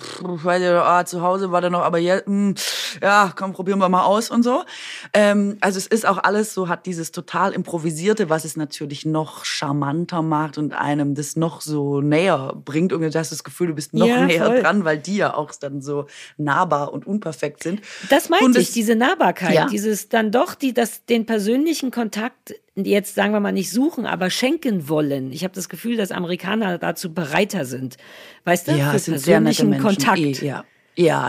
zu Hause war der noch, aber ja, komm, probieren wir mal aus und so. Also es ist auch alles so, hat dieses total improvisierte, was es natürlich noch charmanter macht und einem das noch so näher bringt. Irgendwie hast du das Gefühl, du bist noch näher dran, weil die ja auch dann so nahbar und unperfekt sind. Das meinte ich, diese Nahbarkeit, dieses dann doch, den persönlichen Kontakt jetzt, sagen wir mal, nicht suchen, aber schenken wollen. Ich habe das Gefühl, dass Amerikaner dazu bereiter sind. Weißt du? Ja, für sind sehr nette Menschen. Kontakt. Ja,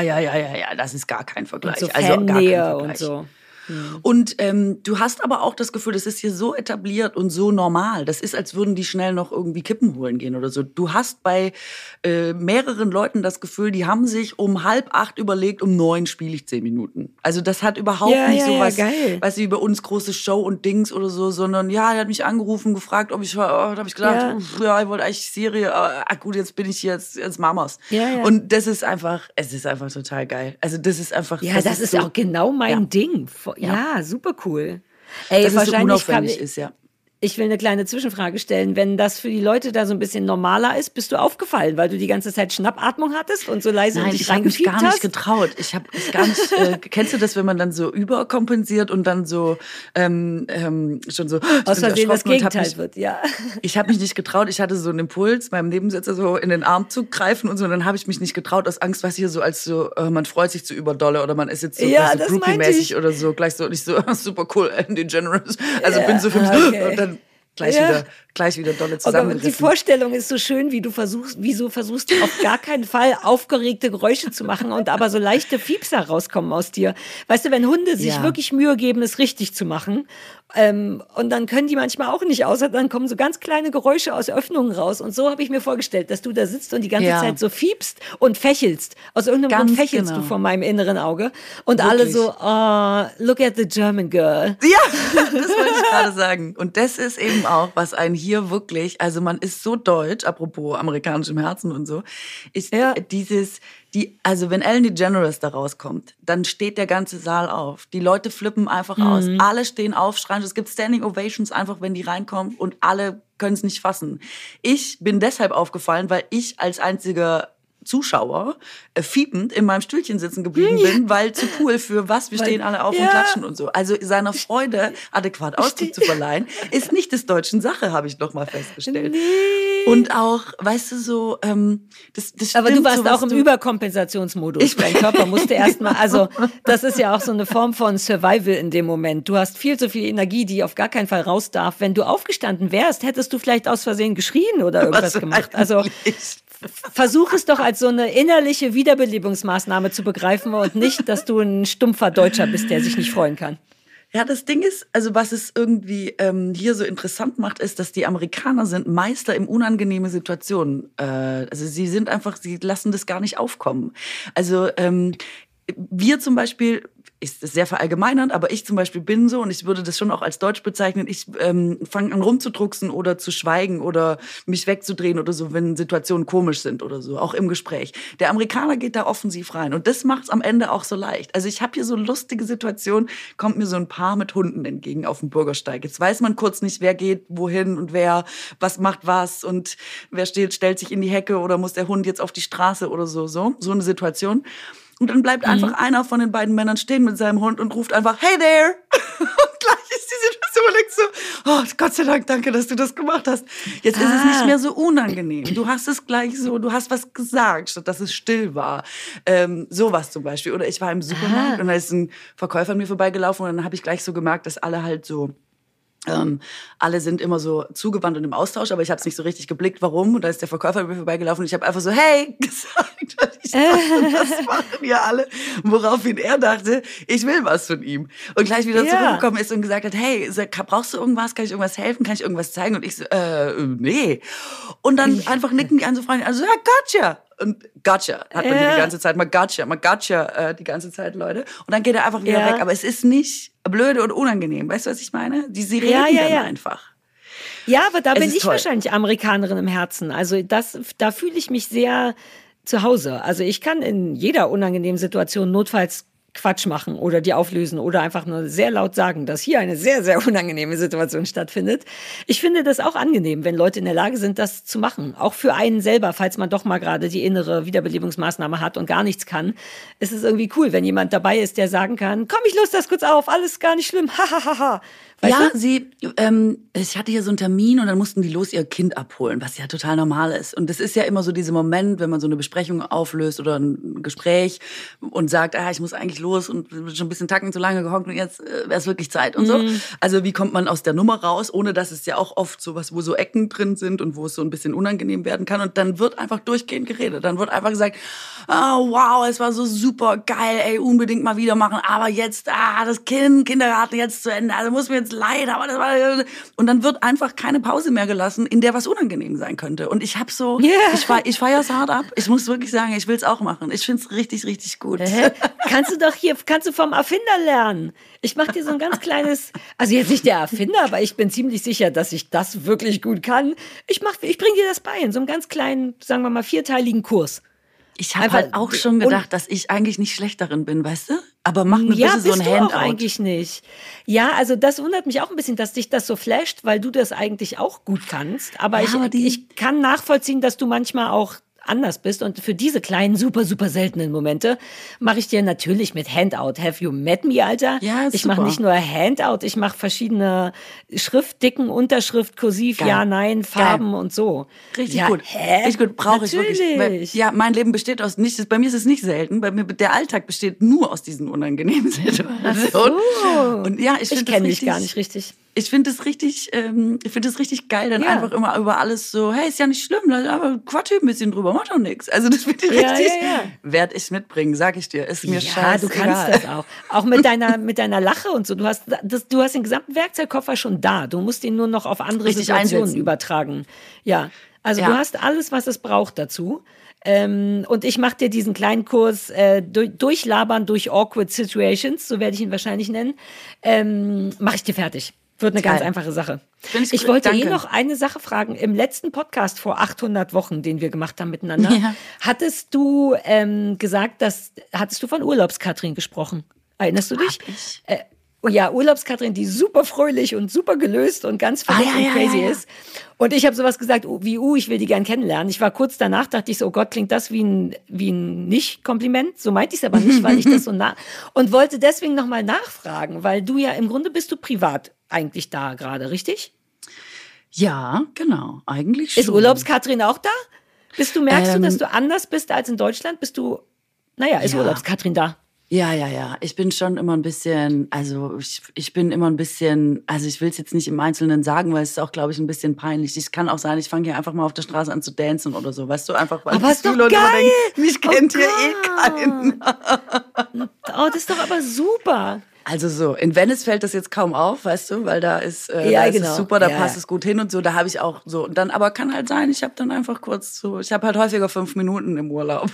das ist gar kein Vergleich. Und so also gar kein Vergleich. Und so. Und du hast aber auch das Gefühl, das ist hier so etabliert und so normal. Das ist, als würden die schnell noch irgendwie Kippen holen gehen oder so. Du hast bei mehreren Leuten das Gefühl, die haben sich um 7:30 überlegt, um 9 spiele ich 10 Minuten. Also das hat überhaupt nicht so was, weißt du, wie bei uns große Show und Dings oder so, sondern er hat mich angerufen, gefragt, ob ich da habe ich gedacht, ich wollte eigentlich Serie, gut, jetzt bin ich hier, jetzt Mamas. Und das ist einfach, es ist einfach total geil. Also das ist einfach, das ist so, auch genau mein Ding. Ja, super cool. Ey, dass es so unaufwendig ist, ja. Ich will eine kleine Zwischenfrage stellen. Wenn das für die Leute da so ein bisschen normaler ist, bist du aufgefallen, weil du die ganze Zeit Schnappatmung hattest und so leise in dich reingefiebt hast? Nein, ich habe mich gar nicht getraut. Ich habe gar nicht, kennst du das, wenn man dann so überkompensiert und dann so schon so aus Versehen das Gegenteil wird, ja. Ich habe mich nicht getraut. Ich hatte so einen Impuls, meinem Nebensitzer so in den Arm zu greifen und so. Und dann habe ich mich nicht getraut aus Angst, was hier so als so, man freut sich zu überdolle oder man ist jetzt so, so groupie-mäßig oder so. Gleich so, nicht so, super cool, Ellen DeGeneres. Also bin so für mich, und dann gleich wieder dolle zusammengerissen. Die Vorstellung ist so schön, wie du versuchst, auf gar keinen Fall aufgeregte Geräusche zu machen und aber so leichte Fiepser rauskommen aus dir. Weißt du, wenn Hunde sich wirklich Mühe geben, es richtig zu machen, und dann können die manchmal auch nicht, außer dann kommen so ganz kleine Geräusche aus Öffnungen raus. Und so habe ich mir vorgestellt, dass du da sitzt und die ganze Zeit so fiepst und fächelst. Aus irgendeinem Grund fächelst du vor meinem inneren Auge. Und alle so, look at the German girl. Ja, das wollte ich gerade sagen. Und das ist eben auch, was einen hier wirklich, also man ist so deutsch, apropos amerikanischem Herzen und so, ist Also wenn Ellen DeGeneres da rauskommt, dann steht der ganze Saal auf. Die Leute flippen einfach aus. Alle stehen auf, schreien. Es gibt Standing Ovations einfach, wenn die reinkommen und alle können es nicht fassen. Ich bin deshalb aufgefallen, weil ich als einziger Zuschauer fiepend in meinem Stühlchen sitzen geblieben bin, weil zu cool für was, wir stehen alle auf und klatschen und so. Also seiner Freude adäquat Ausdruck zu verleihen, ist nicht des Deutschen Sache, habe ich noch mal festgestellt. Nee. Und auch, weißt du, so, das stimmt. Aber du warst so, auch im Überkompensationsmodus. Dein Körper musste erstmal, also das ist ja auch so eine Form von Survival in dem Moment. Du hast viel zu viel Energie, die auf gar keinen Fall raus darf. Wenn du aufgestanden wärst, hättest du vielleicht aus Versehen geschrien oder irgendwas gemacht. Also versuch es doch als so eine innerliche Wiederbelebungsmaßnahme zu begreifen und nicht, dass du ein stumpfer Deutscher bist, der sich nicht freuen kann. Ja, das Ding ist, also was es irgendwie hier so interessant macht, ist, dass die Amerikaner sind Meister im unangenehme Situationen. Also sie sind einfach, sie lassen das gar nicht aufkommen. Also wir zum Beispiel, ist sehr verallgemeinernd, aber ich zum Beispiel bin so und ich würde das schon auch als Deutsch bezeichnen, ich fange an rumzudrucksen oder zu schweigen oder mich wegzudrehen oder so, wenn Situationen komisch sind oder so, auch im Gespräch. Der Amerikaner geht da offensiv rein und das macht es am Ende auch so leicht. Also ich habe hier so lustige Situationen, kommt mir so ein Paar mit Hunden entgegen auf dem Bürgersteig. Jetzt weiß man kurz nicht, wer geht wohin und wer was macht was und wer stellt sich in die Hecke oder muss der Hund jetzt auf die Straße oder so eine Situation. Und dann bleibt einfach einer von den beiden Männern stehen mit seinem Hund und ruft einfach, hey there! Und gleich ist die Situation und denkst so, oh Gott sei Dank, danke, dass du das gemacht hast. Jetzt ist es nicht mehr so unangenehm. Du hast es gleich so, du hast was gesagt, statt dass es still war. Sowas zum Beispiel. Oder ich war im Supermarkt und da ist ein Verkäufer an mir vorbeigelaufen und dann habe ich gleich so gemerkt, dass alle halt so alle sind immer so zugewandt und im Austausch, aber ich habe es nicht so richtig geblickt, warum. Und da ist der Verkäufer an mir vorbeigelaufen und ich habe einfach so, hey, gesagt. Und ich dachte, das machen wir alle. Woraufhin er dachte, ich will was von ihm. Und gleich wieder zurückgekommen ist und gesagt hat, hey, brauchst du irgendwas? Kann ich irgendwas helfen? Kann ich irgendwas zeigen? Und ich so, nee. Und dann einfach nicken die an so Freunde, also, ja, gotcha. Und gotcha hat man hier die ganze Zeit, man gotcha die ganze Zeit, Leute. Und dann geht er einfach wieder weg. Aber es ist nicht blöde und unangenehm. Weißt du, was ich meine? Sie reden dann einfach. Ja, aber da bin ich toll. Wahrscheinlich Amerikanerin im Herzen. Also da fühle ich mich sehr zu Hause. Also ich kann in jeder unangenehmen Situation notfalls Quatsch machen oder die auflösen oder einfach nur sehr laut sagen, dass hier eine sehr, sehr unangenehme Situation stattfindet. Ich finde das auch angenehm, wenn Leute in der Lage sind, das zu machen. Auch für einen selber, falls man doch mal gerade die innere Wiederbelebungsmaßnahme hat und gar nichts kann, ist es irgendwie cool, wenn jemand dabei ist, der sagen kann, komm, ich löse das kurz auf, alles gar nicht schlimm, ha. Weißt du? Ich hatte hier so einen Termin und dann mussten die los ihr Kind abholen, was ja total normal ist. Und das ist ja immer so dieser Moment, wenn man so eine Besprechung auflöst oder ein Gespräch und sagt, ich muss eigentlich los und bin schon ein bisschen tacken zu lange gehockt und jetzt wäre es wirklich Zeit und so. Also wie kommt man aus der Nummer raus, ohne dass es ja auch oft sowas, wo so Ecken drin sind und wo es so ein bisschen unangenehm werden kann. Und dann wird einfach durchgehend geredet. Dann wird einfach gesagt, oh, wow, es war so super geil, ey, unbedingt mal wieder machen. Aber jetzt, das Kindergarten jetzt zu Ende, also muss mir jetzt leid, aber das war... Und dann wird einfach keine Pause mehr gelassen, in der was unangenehm sein könnte. Und ich habe so, ich feiere es hart ab. Ich muss wirklich sagen, ich will es auch machen. Ich finde es richtig, richtig gut. Kannst du vom Erfinder lernen. Ich mache dir so ein ganz kleines, also jetzt nicht der Erfinder, aber ich bin ziemlich sicher, dass ich das wirklich gut kann. Ich bringe dir das bei in so einem ganz kleinen, sagen wir mal, 4-teiligen Kurs. Ich habe halt auch schon gedacht, dass ich eigentlich nicht schlecht darin bin, weißt du? Aber mach mir bitte so ein Handout. Ja, eigentlich nicht. Ja, also das wundert mich auch ein bisschen, dass dich das so flasht, weil du das eigentlich auch gut kannst. Aber ich kann nachvollziehen, dass du manchmal auch anders bist. Und für diese kleinen, super, super seltenen Momente mache ich dir natürlich mit Handout. Have you met me, Alter? Ja, ich mache nicht nur Handout, ich mache verschiedene Schriftdicken, Unterschrift, Kursiv, Geil. Ja, Nein, Farben Geil. und so. Richtig gut. Richtig gut, brauche ich wirklich. Weil, ja, mein Leben besteht aus nichts. Bei mir ist es nicht selten. Bei mir, der Alltag besteht nur aus diesen unangenehmen Situationen. Und ja, ich kenne dich gar nicht richtig. Ich finde es richtig geil, dann einfach immer über alles so, hey, ist ja nicht schlimm, aber quatsch ein bisschen drüber, mach doch nichts. Also das finde ich richtig, werd ich mitbringen, sag ich dir, ist mir scheiße. Ja, du kannst das auch. Auch mit deiner Lache und so. Du hast den gesamten Werkzeugkoffer schon da. Du musst ihn nur noch auf andere Situationen übertragen. Ja, also du hast alles, was es braucht dazu. Und ich mache dir diesen kleinen Kurs durchlabern durch awkward situations, so werde ich ihn wahrscheinlich nennen, mache ich dir fertig. Wird eine ganz einfache Sache. Ich wollte noch eine Sache fragen. Im letzten Podcast vor 800 Wochen, den wir gemacht haben miteinander, hattest du gesagt, hattest du von Urlaubskatrin gesprochen? Erinnerst du dich? Ja, Urlaubskatrin, die super fröhlich und super gelöst und ganz verrückt und crazy ist. Und ich habe sowas gesagt wie, ich will die gern kennenlernen. Ich war kurz danach, dachte ich so, oh Gott, klingt das wie ein Nicht-Kompliment. So meinte ich es aber nicht, weil ich das so und wollte deswegen nochmal nachfragen, weil du ja im Grunde bist du privat eigentlich da gerade, richtig? Ja, genau, eigentlich schon. Ist Urlaubskatrin auch da? Merkst du, dass du anders bist als in Deutschland? Ist Urlaubskatrin da? Ja. Ich bin schon immer ein bisschen, also ich bin immer ein bisschen, also ich will es jetzt nicht im Einzelnen sagen, weil es ist auch, glaube ich, ein bisschen peinlich. Es kann auch sein, ich fange hier einfach mal auf der Straße an zu dancen oder so, weißt du, einfach weil die Leute immer denken, mich kennt hier keiner. Oh, das ist doch aber super. Also so, in Venice fällt das jetzt kaum auf, weißt du, weil da ist, ist es super, da passt es gut hin und so, da habe ich auch so, und dann, aber kann halt sein, ich habe dann einfach kurz so, ich habe halt häufiger 5 Minuten im Urlaub.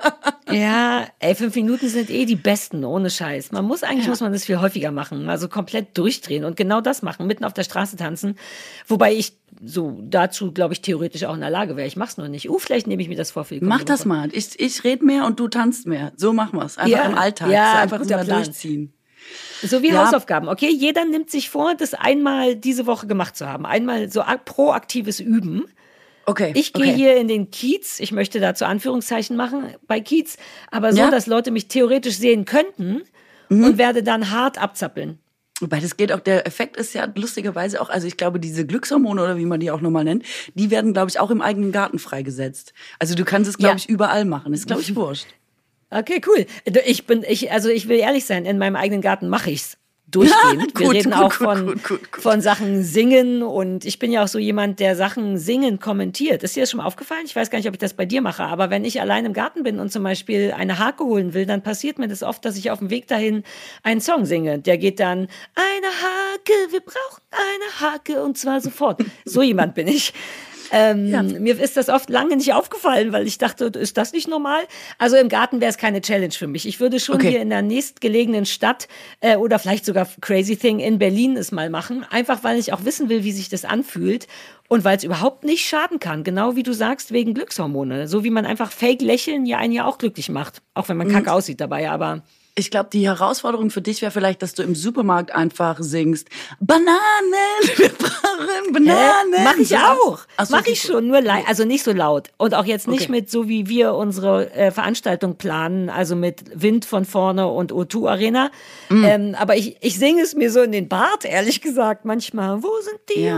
Ja, 5 Minuten sind die besten, ohne Scheiß. Muss man das viel häufiger machen, also komplett durchdrehen und genau das machen, mitten auf der Straße tanzen, wobei ich so dazu, glaube ich, theoretisch auch in der Lage wäre. Ich mach's nur nicht. Vielleicht nehme ich mir das vor für die Mach das mal, ich rede mehr und du tanzt mehr, so machen wir's, einfach im Alltag, einfach so mal durchziehen. So wie Hausaufgaben, okay? Jeder nimmt sich vor, das einmal diese Woche gemacht zu haben. Einmal so proaktives Üben. Okay. Ich gehe hier in den Kiez, ich möchte dazu Anführungszeichen machen bei Kiez, aber so, dass Leute mich theoretisch sehen könnten und werde dann hart abzappeln. Wobei das geht auch, der Effekt ist ja lustigerweise auch, also ich glaube, diese Glückshormone oder wie man die auch nochmal nennt, die werden, glaube ich, auch im eigenen Garten freigesetzt. Also du kannst es, glaube ich, überall machen. Ist, glaube ich, wurscht. Okay, cool. Ich will ehrlich sein, in meinem eigenen Garten mache ich's durchgehend. Wir reden auch von Sachen singen und ich bin ja auch so jemand, der Sachen singen kommentiert. Ist dir das schon mal aufgefallen? Ich weiß gar nicht, ob ich das bei dir mache, aber wenn ich allein im Garten bin und zum Beispiel eine Hake holen will, dann passiert mir das oft, dass ich auf dem Weg dahin einen Song singe. Der geht dann, eine Hake, wir brauchen eine Hake und zwar sofort. So jemand bin ich. Mir ist das oft lange nicht aufgefallen, weil ich dachte, ist das nicht normal? Also im Garten wäre es keine Challenge für mich. Ich würde schon hier in der nächstgelegenen Stadt oder vielleicht sogar Crazy Thing in Berlin es mal machen, einfach weil ich auch wissen will, wie sich das anfühlt und weil es überhaupt nicht schaden kann. Genau wie du sagst, wegen Glückshormone. So wie man einfach Fake-Lächeln einen ja auch glücklich macht. Auch wenn man kacke aussieht dabei, aber... Ich glaube, die Herausforderung für dich wäre vielleicht, dass du im Supermarkt einfach singst, Bananen, wir brauchen Bananen. Mach ich auch. Mach ich schon, nur also nicht so laut. Und auch jetzt nicht mit, so wie wir unsere Veranstaltung planen, also mit Wind von vorne und O2 Arena. Aber ich singe es mir so in den Bart, ehrlich gesagt, manchmal. Wo sind die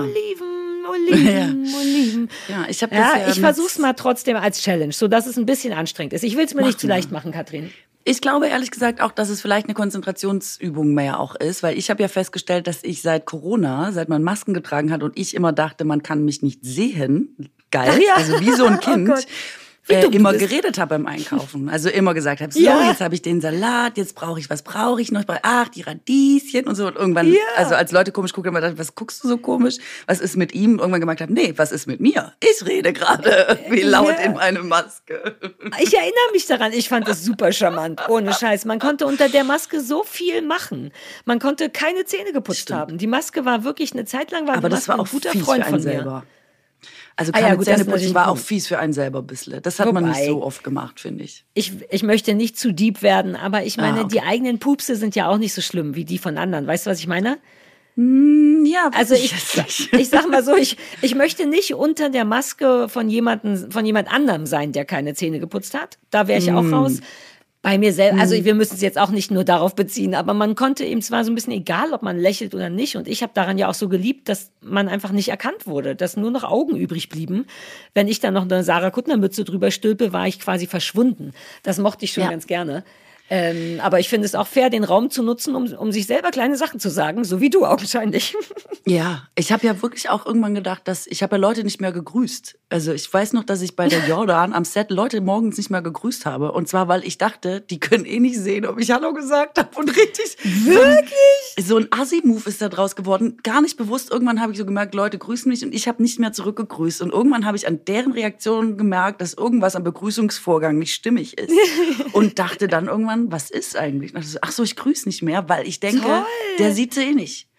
Oliven? Ja, ich versuch's mal trotzdem als Challenge, so dass es ein bisschen anstrengend ist. Ich will es mir nicht zu leicht machen, Katrin. Ich glaube ehrlich gesagt auch, dass es vielleicht eine Konzentrationsübung mehr auch ist, weil ich habe ja festgestellt, dass ich seit Corona, seit man Masken getragen hat und ich immer dachte, man kann mich nicht sehen, geil, also wie so ein Kind, immer geredet habe beim Einkaufen. Also immer gesagt habe, so, jetzt habe ich den Salat, jetzt was brauche ich noch? Die Radieschen und so. Und irgendwann, also als Leute komisch gucken, immer dachte, was guckst du so komisch? Was ist mit ihm? Und irgendwann gemerkt habe, nee, was ist mit mir? Ich rede gerade wie laut in meine Maske. Ich erinnere mich daran, ich fand das super charmant, ohne Scheiß. Man konnte unter der Maske so viel machen. Man konnte keine Zähne geputzt haben. Die Maske war wirklich eine Zeit lang, aber das war auch ein guter Freund von mir. Selber. Also keine Zähneputzen war auch fies für einen selber ein bisschen. Das hat man nicht so oft gemacht, finde ich. Ich möchte nicht zu deep werden, aber ich meine, die eigenen Pupse sind ja auch nicht so schlimm wie die von anderen. Weißt du, was ich meine? Ja, also ich sag mal so, ich möchte nicht unter der Maske von jemand anderem sein, der keine Zähne geputzt hat. Da wäre ich auch raus. Bei mir selbst, also wir müssen es jetzt auch nicht nur darauf beziehen, aber man konnte ihm zwar so ein bisschen egal, ob man lächelt oder nicht. Und ich habe daran ja auch so geliebt, dass man einfach nicht erkannt wurde, dass nur noch Augen übrig blieben. Wenn ich dann noch eine Sarah Kuttner-Mütze drüber stülpe, war ich quasi verschwunden. Das mochte ich schon ganz gerne. Aber ich finde es auch fair, den Raum zu nutzen, um sich selber kleine Sachen zu sagen, so wie du augenscheinlich. Ja, ich habe ja wirklich auch irgendwann gedacht, dass ich habe ja Leute nicht mehr gegrüßt. Also ich weiß noch, dass ich bei der Jordan am Set Leute morgens nicht mehr gegrüßt habe. Und zwar, weil ich dachte, die können eh nicht sehen, ob ich Hallo gesagt habe. Und richtig. Wirklich? So ein Assi-Move ist da draus geworden. Gar nicht bewusst. Irgendwann habe ich so gemerkt, Leute grüßen mich und ich habe nicht mehr zurückgegrüßt. Und irgendwann habe ich an deren Reaktionen gemerkt, dass irgendwas am Begrüßungsvorgang nicht stimmig ist. Und dachte dann irgendwann, was ist eigentlich? Ach so, ich grüße nicht mehr, weil ich denke, der sieht sie eh nicht.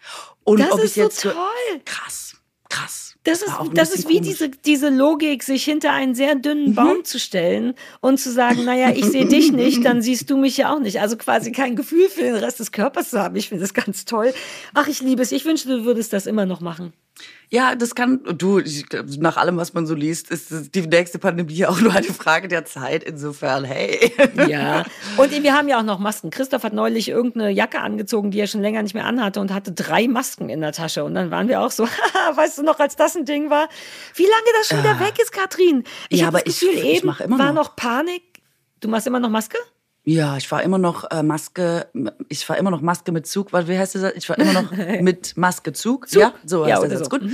Und Das ob ist ich jetzt so toll. krass. Das war auch ein ist bisschen wie komisch. diese Logik, sich hinter einen sehr dünnen Baum zu stellen und zu sagen, naja, ich sehe dich nicht, dann siehst du mich ja auch nicht. Also quasi kein Gefühl für den Rest des Körpers zu haben. Ich finde das ganz toll. Ach, ich liebe es. Ich wünschte, du würdest das immer noch machen. Ja, das kann, nach allem, was man so liest, ist die nächste Pandemie auch nur eine Frage der Zeit. Insofern, hey. Ja, und wir haben ja auch noch Masken. Christoph hat neulich irgendeine Jacke angezogen, die er schon länger nicht mehr anhatte und hatte 3 Masken in der Tasche. Und dann waren wir auch so, haha, weißt du noch, als das ein Ding war, wie lange das schon wieder weg ist, Katrin? Ich Ja, habe das aber ich Gefühl, eben mache immer war noch. noch Panik. Du machst immer noch Maske? Ja, ich fahre immer noch Maske mit Zug. Wie heißt das? Ich fahre immer noch mit Maske Zug. Ja, so Ja, heißt das oder jetzt so. gut.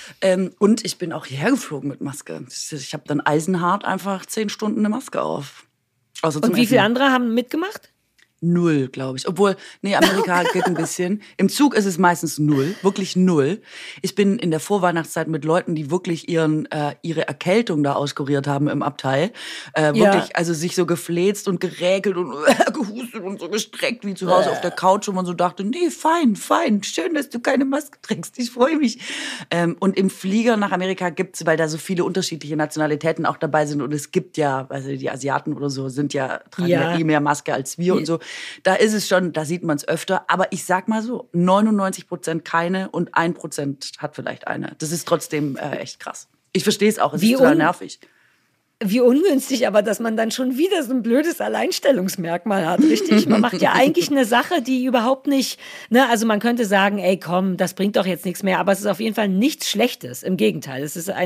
Und ich bin auch hierher geflogen mit Maske. Ich habe dann eisenhart einfach 10 Stunden eine Maske auf. Außer zum Und wie viele Essen. andere haben mitgemacht? 0, glaube ich. Obwohl, nee, Amerika geht ein bisschen. Im Zug ist es meistens 0, wirklich 0. Ich bin in der Vorweihnachtszeit mit Leuten, die wirklich ihre Erkältung da auskuriert haben im Abteil. Wirklich, also sich so gefläzt und geräkelt und gehustet und so gestreckt wie zu Hause auf der Couch, wo man so dachte, nee, fein, schön, dass du keine Maske trägst, ich freue mich. Und im Flieger nach Amerika gibt's, weil da so viele unterschiedliche Nationalitäten auch dabei sind und es gibt ja, also die Asiaten oder so tragen ja eh mehr Maske als wir und so. Da ist es schon, da sieht man es öfter. Aber ich sag mal so, 99% keine und 1% hat vielleicht eine. Das ist trotzdem echt krass. Ich verstehe es auch, es ist total nervig. Wie ungünstig, aber dass man dann schon wieder so ein blödes Alleinstellungsmerkmal hat, richtig? Man macht ja eigentlich eine Sache, die überhaupt nicht, ne, also man könnte sagen, ey, komm, das bringt doch jetzt nichts mehr, aber es ist auf jeden Fall nichts Schlechtes. Im Gegenteil, es ist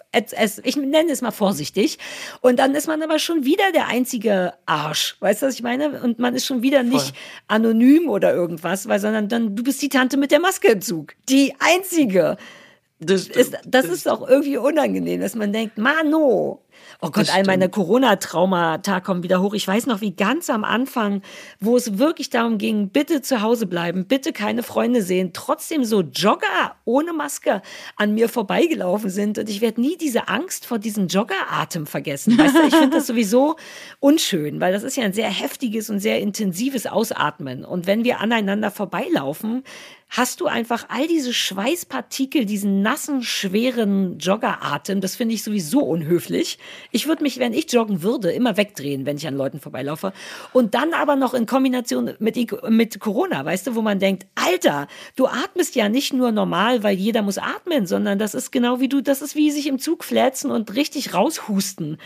ich nenne es mal vorsichtig. Und dann ist man aber schon wieder der einzige Arsch. Weißt du, was ich meine? Und man ist schon wieder nicht anonym oder irgendwas, sondern dann, du bist die Tante mit der Maske im Zug. Die einzige. Das ist auch irgendwie unangenehm, dass man denkt, Mano. Oh Gott, all meine Corona-Traumata kommen wieder hoch. Ich weiß noch, wie ganz am Anfang, wo es wirklich darum ging, bitte zu Hause bleiben, bitte keine Freunde sehen, trotzdem so Jogger ohne Maske an mir vorbeigelaufen sind. Und ich werde nie diese Angst vor diesem Joggeratem vergessen. Weißt du, ich finde das sowieso unschön, weil das ist ja ein sehr heftiges und sehr intensives Ausatmen. Und wenn wir aneinander vorbeilaufen, hast du einfach all diese Schweißpartikel, diesen nassen, schweren Joggeratem. Das finde ich sowieso unhöflich. Ich würde mich, wenn ich joggen würde, immer wegdrehen, wenn ich an Leuten vorbeilaufe. Und dann aber noch in Kombination mit Corona, weißt du, wo man denkt, Alter, du atmest ja nicht nur normal, weil jeder muss atmen, sondern das ist genau wie das ist wie sich im Zug flätzen und richtig raushusten.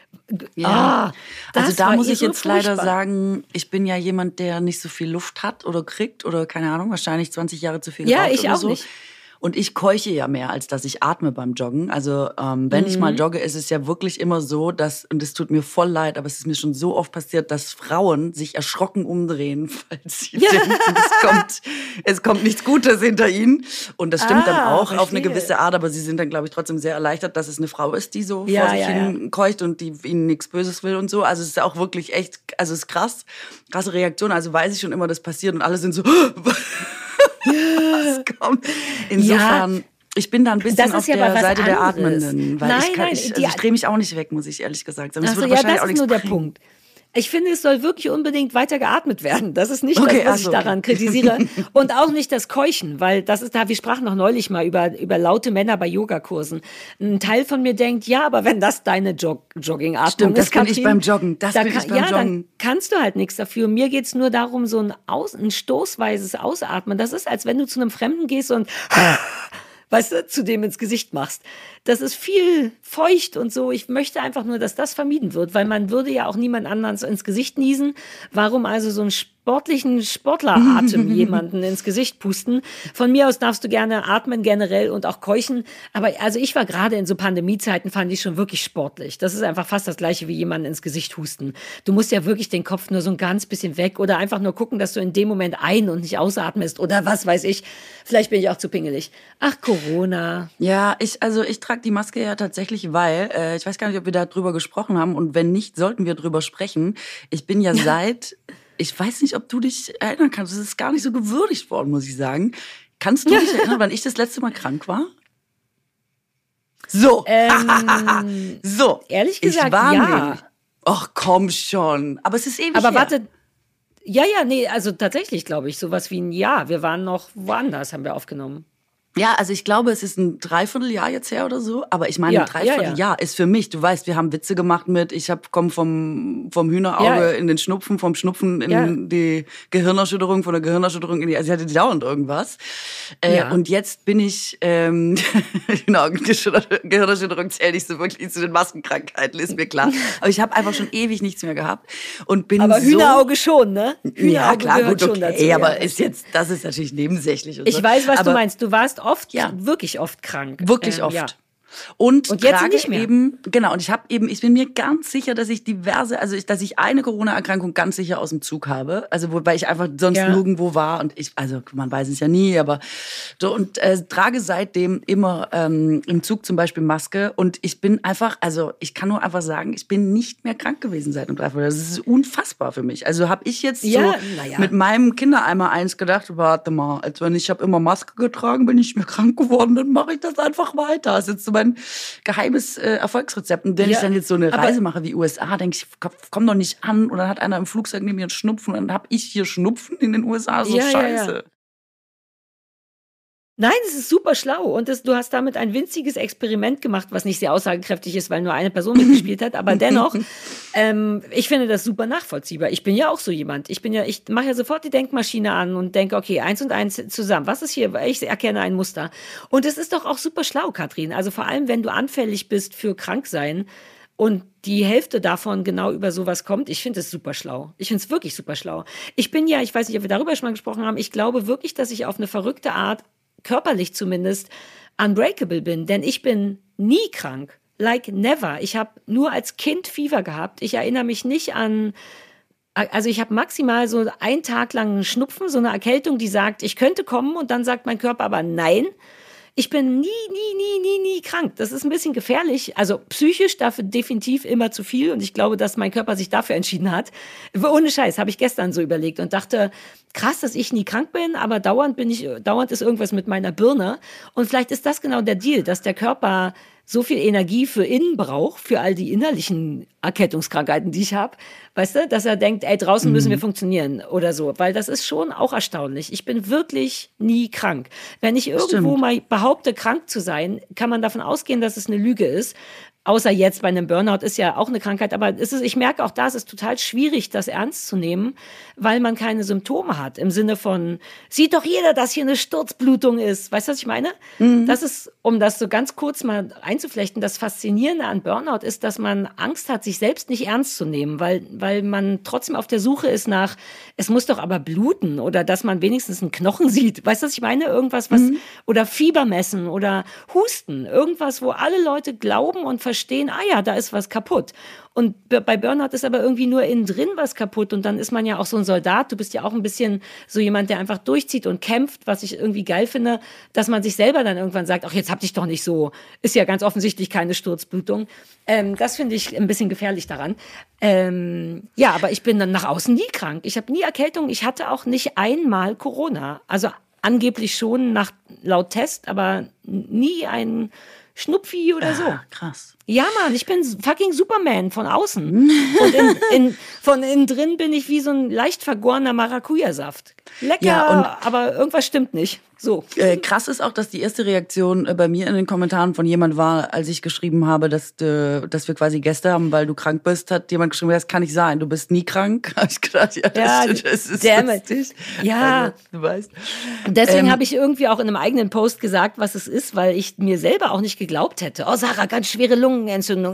Ja, also da muss ich jetzt furchtbar. leider sagen, ich bin ja jemand, der nicht so viel Luft hat oder kriegt oder keine Ahnung, wahrscheinlich 20 Jahre zu viel geraucht Ja, ich oder auch so. nicht. Und ich keuche ja mehr, als dass ich atme beim Joggen. Also wenn ich mal jogge, ist es ja wirklich immer so, und es tut mir voll leid, aber es ist mir schon so oft passiert, dass Frauen sich erschrocken umdrehen, falls sie denken, es kommt nichts Gutes hinter ihnen. Und das stimmt dann auch auf eine gewisse Art, aber sie sind dann, glaube ich, trotzdem sehr erleichtert, dass es eine Frau ist, die so vor sich hin keucht und die ihnen nichts Böses will und so. Also es ist auch wirklich echt, also es ist krasse Reaktion. Also weiß ich schon immer, das passiert und alle sind so... Was kommt? Insofern, ich bin da ein bisschen auf der Seite der Atmenden. Weil ich drehe mich auch nicht weg, muss ich ehrlich gesagt sagen. Das ist nur der Punkt. Ich finde, es soll wirklich unbedingt weiter geatmet werden. Das ist nicht das, was ich daran kritisiere. Und auch nicht das Keuchen, weil das ist wir sprachen noch neulich mal über laute Männer bei Yogakursen. Ein Teil von mir denkt, ja, aber wenn das deine Joggingatmung ist, das kann ich beim Joggen. Dann kannst du halt nichts dafür. Mir geht's nur darum, so ein stoßweises Ausatmen. Das ist, als wenn du zu einem Fremden gehst und weißt du, zu dem ins Gesicht machst. Das ist viel feucht und so. Ich möchte einfach nur, dass das vermieden wird, weil man würde ja auch niemand anderen ins Gesicht niesen. Warum also so einen sportlichen Sportleratem jemanden ins Gesicht pusten? Von mir aus darfst du gerne atmen generell und auch keuchen. Aber also ich war gerade in so Pandemiezeiten, fand ich schon wirklich sportlich. Das ist einfach fast das Gleiche wie jemanden ins Gesicht husten. Du musst ja wirklich den Kopf nur so ein ganz bisschen weg oder einfach nur gucken, dass du in dem Moment ein- und nicht ausatmest oder was weiß ich. Vielleicht bin ich auch zu pingelig. Ach, Corona. Ja, ich trage die Maske ja tatsächlich, weil, ich weiß gar nicht, ob wir da drüber gesprochen haben und wenn nicht, sollten wir drüber sprechen. Ich bin ja ich weiß nicht, ob du dich erinnern kannst, es ist gar nicht so gewürdigt worden, muss ich sagen. Kannst du dich erinnern, wann ich das letzte Mal krank war? So. So. Ehrlich gesagt, ich war ja. nämlich. Ach, komm schon. Aber es ist ewig Aber her. warte, Ja, nee, also tatsächlich, glaube ich, sowas wie ein Jahr. Wir waren noch woanders, haben wir aufgenommen. Ja, also ich glaube, es ist ein Dreivierteljahr jetzt her oder so. Aber ich meine, Ja, ein Dreivierteljahr ist für mich, du weißt, wir haben Witze gemacht mit, komme vom Hühnerauge in den Schnupfen, vom Schnupfen in die Gehirnerschütterung, von der Gehirnerschütterung in die, also ich hatte dauernd irgendwas. Und jetzt bin ich, Gehirnerschütterung zählt nicht so wirklich zu den Maskenkrankheiten, ist mir klar. Aber ich habe einfach schon ewig nichts mehr gehabt und bin aber Hühnerauge schon, ne? Hühnerauge ja, klar, gut, schon okay, dazu, aber das ist natürlich nebensächlich. Und ich so. weiß, was aber du meinst. Du warst oft, wirklich oft krank. Wirklich oft. Ja. Und jetzt trage nicht mehr. genau, und ich bin mir ganz sicher, dass ich dass ich eine Corona-Erkrankung ganz sicher aus dem Zug habe. Also, wobei ich einfach sonst nirgendwo war und also man weiß es ja nie, aber so und trage seitdem immer im Zug zum Beispiel Maske und ich bin einfach, also ich kann nur einfach sagen, ich bin nicht mehr krank gewesen seit dem Dreivierteljahr. Das ist unfassbar für mich. Also habe ich jetzt mit meinem Kindereimer eins gedacht, warte mal, als wenn ich habe immer Maske getragen, bin ich mir krank geworden, dann mache ich das einfach weiter. Das ist jetzt so mein geheimes Erfolgsrezept. Und wenn ich dann jetzt so eine Reise mache wie USA, denke ich, komm doch nicht an. Und dann hat einer im Flugzeug neben mir einen Schnupfen und dann habe ich hier Schnupfen in den USA. So scheiße. Ja. Nein, es ist super schlau und du hast damit ein winziges Experiment gemacht, was nicht sehr aussagekräftig ist, weil nur eine Person mitgespielt hat, aber dennoch, ich finde das super nachvollziehbar. Ich bin ja auch so jemand. Ich mache ja sofort die Denkmaschine an und denke, okay, 1 und 1 zusammen. Was ist hier? Ich erkenne ein Muster. Und es ist doch auch super schlau, Katrin. Also vor allem, wenn du anfällig bist für Kranksein und die Hälfte davon genau über sowas kommt. Ich finde es super schlau. Ich finde es wirklich super schlau. Ich weiß nicht, ob wir darüber schon mal gesprochen haben, ich glaube wirklich, dass ich auf eine verrückte Art körperlich zumindest unbreakable bin, denn ich bin nie krank, like never. Ich habe nur als Kind Fieber gehabt. Ich erinnere mich nicht an, also ich habe maximal so einen Tag lang einen Schnupfen, so eine Erkältung, die sagt, ich könnte kommen und dann sagt mein Körper aber nein. Ich bin nie krank. Das ist ein bisschen gefährlich. Also psychisch dafür definitiv immer zu viel. Und ich glaube, dass mein Körper sich dafür entschieden hat. Ohne Scheiß, habe ich gestern so überlegt und dachte, krass, dass ich nie krank bin, aber dauernd ist irgendwas mit meiner Birne. Und vielleicht ist das genau der Deal, dass der Körper so viel Energie für innen braucht, für all die innerlichen Erkältungskrankheiten, die ich habe, weißt du, dass er denkt, ey, draußen müssen wir funktionieren oder so, weil das ist schon auch erstaunlich. Ich bin wirklich nie krank. Wenn ich irgendwo mal behaupte, krank zu sein, kann man davon ausgehen, dass es eine Lüge ist. Außer jetzt bei einem Burnout ist ja auch eine Krankheit, aber ich merke auch da, es ist total schwierig, das ernst zu nehmen, weil man keine Symptome hat. Im Sinne von, sieht doch jeder, dass hier eine Sturzblutung ist. Weißt du, was ich meine? Mhm. Das ist, um das so ganz kurz mal einzuflechten, das Faszinierende an Burnout ist, dass man Angst hat, sich selbst nicht ernst zu nehmen, weil man trotzdem auf der Suche ist nach, es muss doch aber bluten oder dass man wenigstens einen Knochen sieht. Weißt du, was ich meine? Irgendwas, oder Fieber messen oder Husten. Irgendwas, wo alle Leute glauben und verstehen, da ist was kaputt. Und bei Burnout ist aber irgendwie nur innen drin was kaputt und dann ist man ja auch so ein Soldat. Du bist ja auch ein bisschen so jemand, der einfach durchzieht und kämpft, was ich irgendwie geil finde, dass man sich selber dann irgendwann sagt, ach, jetzt hab dich doch nicht so. Ist ja ganz offensichtlich keine Sturzblutung. Das finde ich ein bisschen gefährlich daran. Aber ich bin dann nach außen nie krank. Ich habe nie Erkältung. Ich hatte auch nicht einmal Corona. Also angeblich schon laut Test, aber nie ein Schnupfi oder so. Krass. Ja, Mann, ich bin fucking Superman von außen. Und von innen drin bin ich wie so ein leicht vergorener Maracuja-Saft. Lecker, aber irgendwas stimmt nicht. So. Krass ist auch, dass die erste Reaktion bei mir in den Kommentaren von jemand war, als ich geschrieben habe, dass wir quasi Gäste haben, weil du krank bist, hat jemand geschrieben, das kann nicht sein, du bist nie krank. Habe ich gedacht, das ist lustig. Ja, also, du weißt. Deswegen habe ich irgendwie auch in einem eigenen Post gesagt, was es ist, weil ich mir selber auch nicht geglaubt hätte. Oh, Sarah, ganz schwere Lungenentzündung.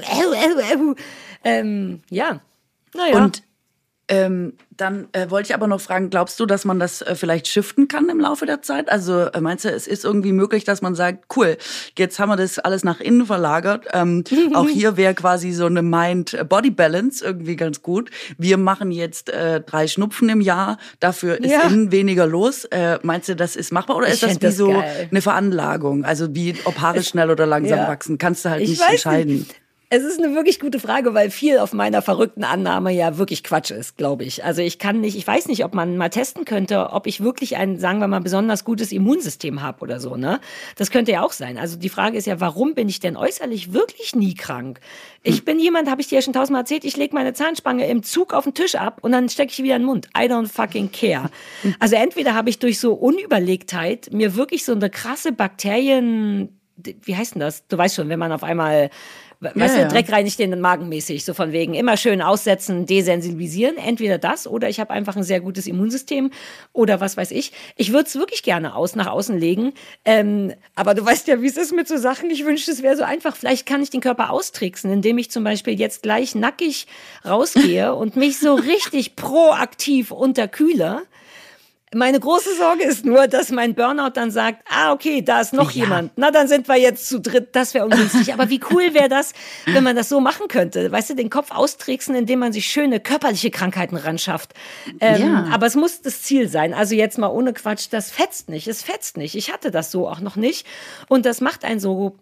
Ja, naja. Und dann wollte ich aber noch fragen, glaubst du, dass man das vielleicht shiften kann im Laufe der Zeit? Also meinst du, es ist irgendwie möglich, dass man sagt, cool, jetzt haben wir das alles nach innen verlagert. Auch hier wäre quasi so eine Mind-Body-Balance irgendwie ganz gut. Wir machen jetzt 3 Schnupfen im Jahr, dafür ist innen weniger los. Meinst du, das ist machbar oder ist das wie so geil. Eine Veranlagung? Also wie ob Haare schnell oder langsam wachsen, kannst du halt nicht entscheiden. Es ist eine wirklich gute Frage, weil viel auf meiner verrückten Annahme ja wirklich Quatsch ist, glaube ich. Also ich weiß nicht, ob man mal testen könnte, ob ich wirklich ein, sagen wir mal, besonders gutes Immunsystem habe oder so, ne? Das könnte ja auch sein. Also die Frage ist ja, warum bin ich denn äußerlich wirklich nie krank? Ich bin jemand, habe ich dir ja schon tausendmal erzählt, ich lege meine Zahnspange im Zug auf den Tisch ab und dann stecke ich wieder in den Mund. I don't fucking care. Also entweder habe ich durch so Unüberlegtheit mir wirklich so eine krasse Bakterien, wie heißt denn das? Du weißt schon, wenn man auf einmal, weißt du, Dreck reinigt den Magen mäßig, so von wegen immer schön aussetzen, desensibilisieren. Entweder das oder ich habe einfach ein sehr gutes Immunsystem oder was weiß ich. Ich würde es wirklich gerne nach außen legen. Aber du weißt ja, wie es ist mit so Sachen. Ich wünschte, es wäre so einfach. Vielleicht kann ich den Körper austricksen, indem ich zum Beispiel jetzt gleich nackig rausgehe und mich so richtig proaktiv unterkühle. Meine große Sorge ist nur, dass mein Burnout dann sagt, okay, da ist noch jemand. Na, dann sind wir jetzt zu dritt. Das wäre ungünstig. Aber wie cool wäre das, wenn man das so machen könnte? Weißt du, den Kopf austricksen, indem man sich schöne körperliche Krankheiten ranschafft. Aber es muss das Ziel sein. Also jetzt mal ohne Quatsch, das fetzt nicht. Es fetzt nicht. Ich hatte das so auch noch nicht. Und das macht einen so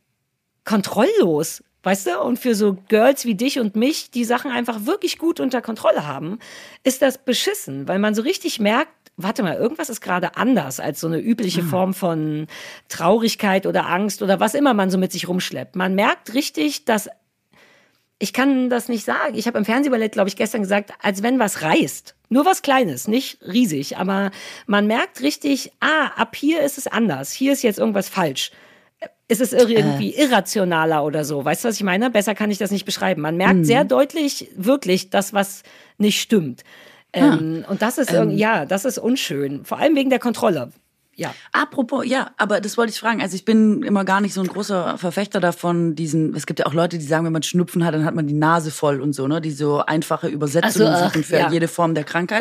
kontrolllos. Weißt du, und für so Girls wie dich und mich, die Sachen einfach wirklich gut unter Kontrolle haben, ist das beschissen, weil man so richtig merkt, warte mal, irgendwas ist gerade anders als so eine übliche Form von Traurigkeit oder Angst oder was immer man so mit sich rumschleppt. Man merkt richtig, dass, ich kann das nicht sagen, ich habe im Fernsehballett, glaube ich, gestern gesagt, als wenn was reißt. Nur was Kleines, nicht riesig, aber man merkt richtig, ab hier ist es anders, hier ist jetzt irgendwas falsch. Ist es irgendwie irrationaler oder so? Weißt du, was ich meine? Besser kann ich das nicht beschreiben. Man merkt sehr deutlich wirklich das, was nicht stimmt. Und das ist das ist unschön. Vor allem wegen der Kontrolle. Ja. Apropos, aber das wollte ich fragen. Also ich bin immer gar nicht so ein großer Verfechter davon, es gibt ja auch Leute, die sagen, wenn man Schnupfen hat, dann hat man die Nase voll und so, ne? Die so einfache Übersetzungen suchen für jede Form der Krankheit.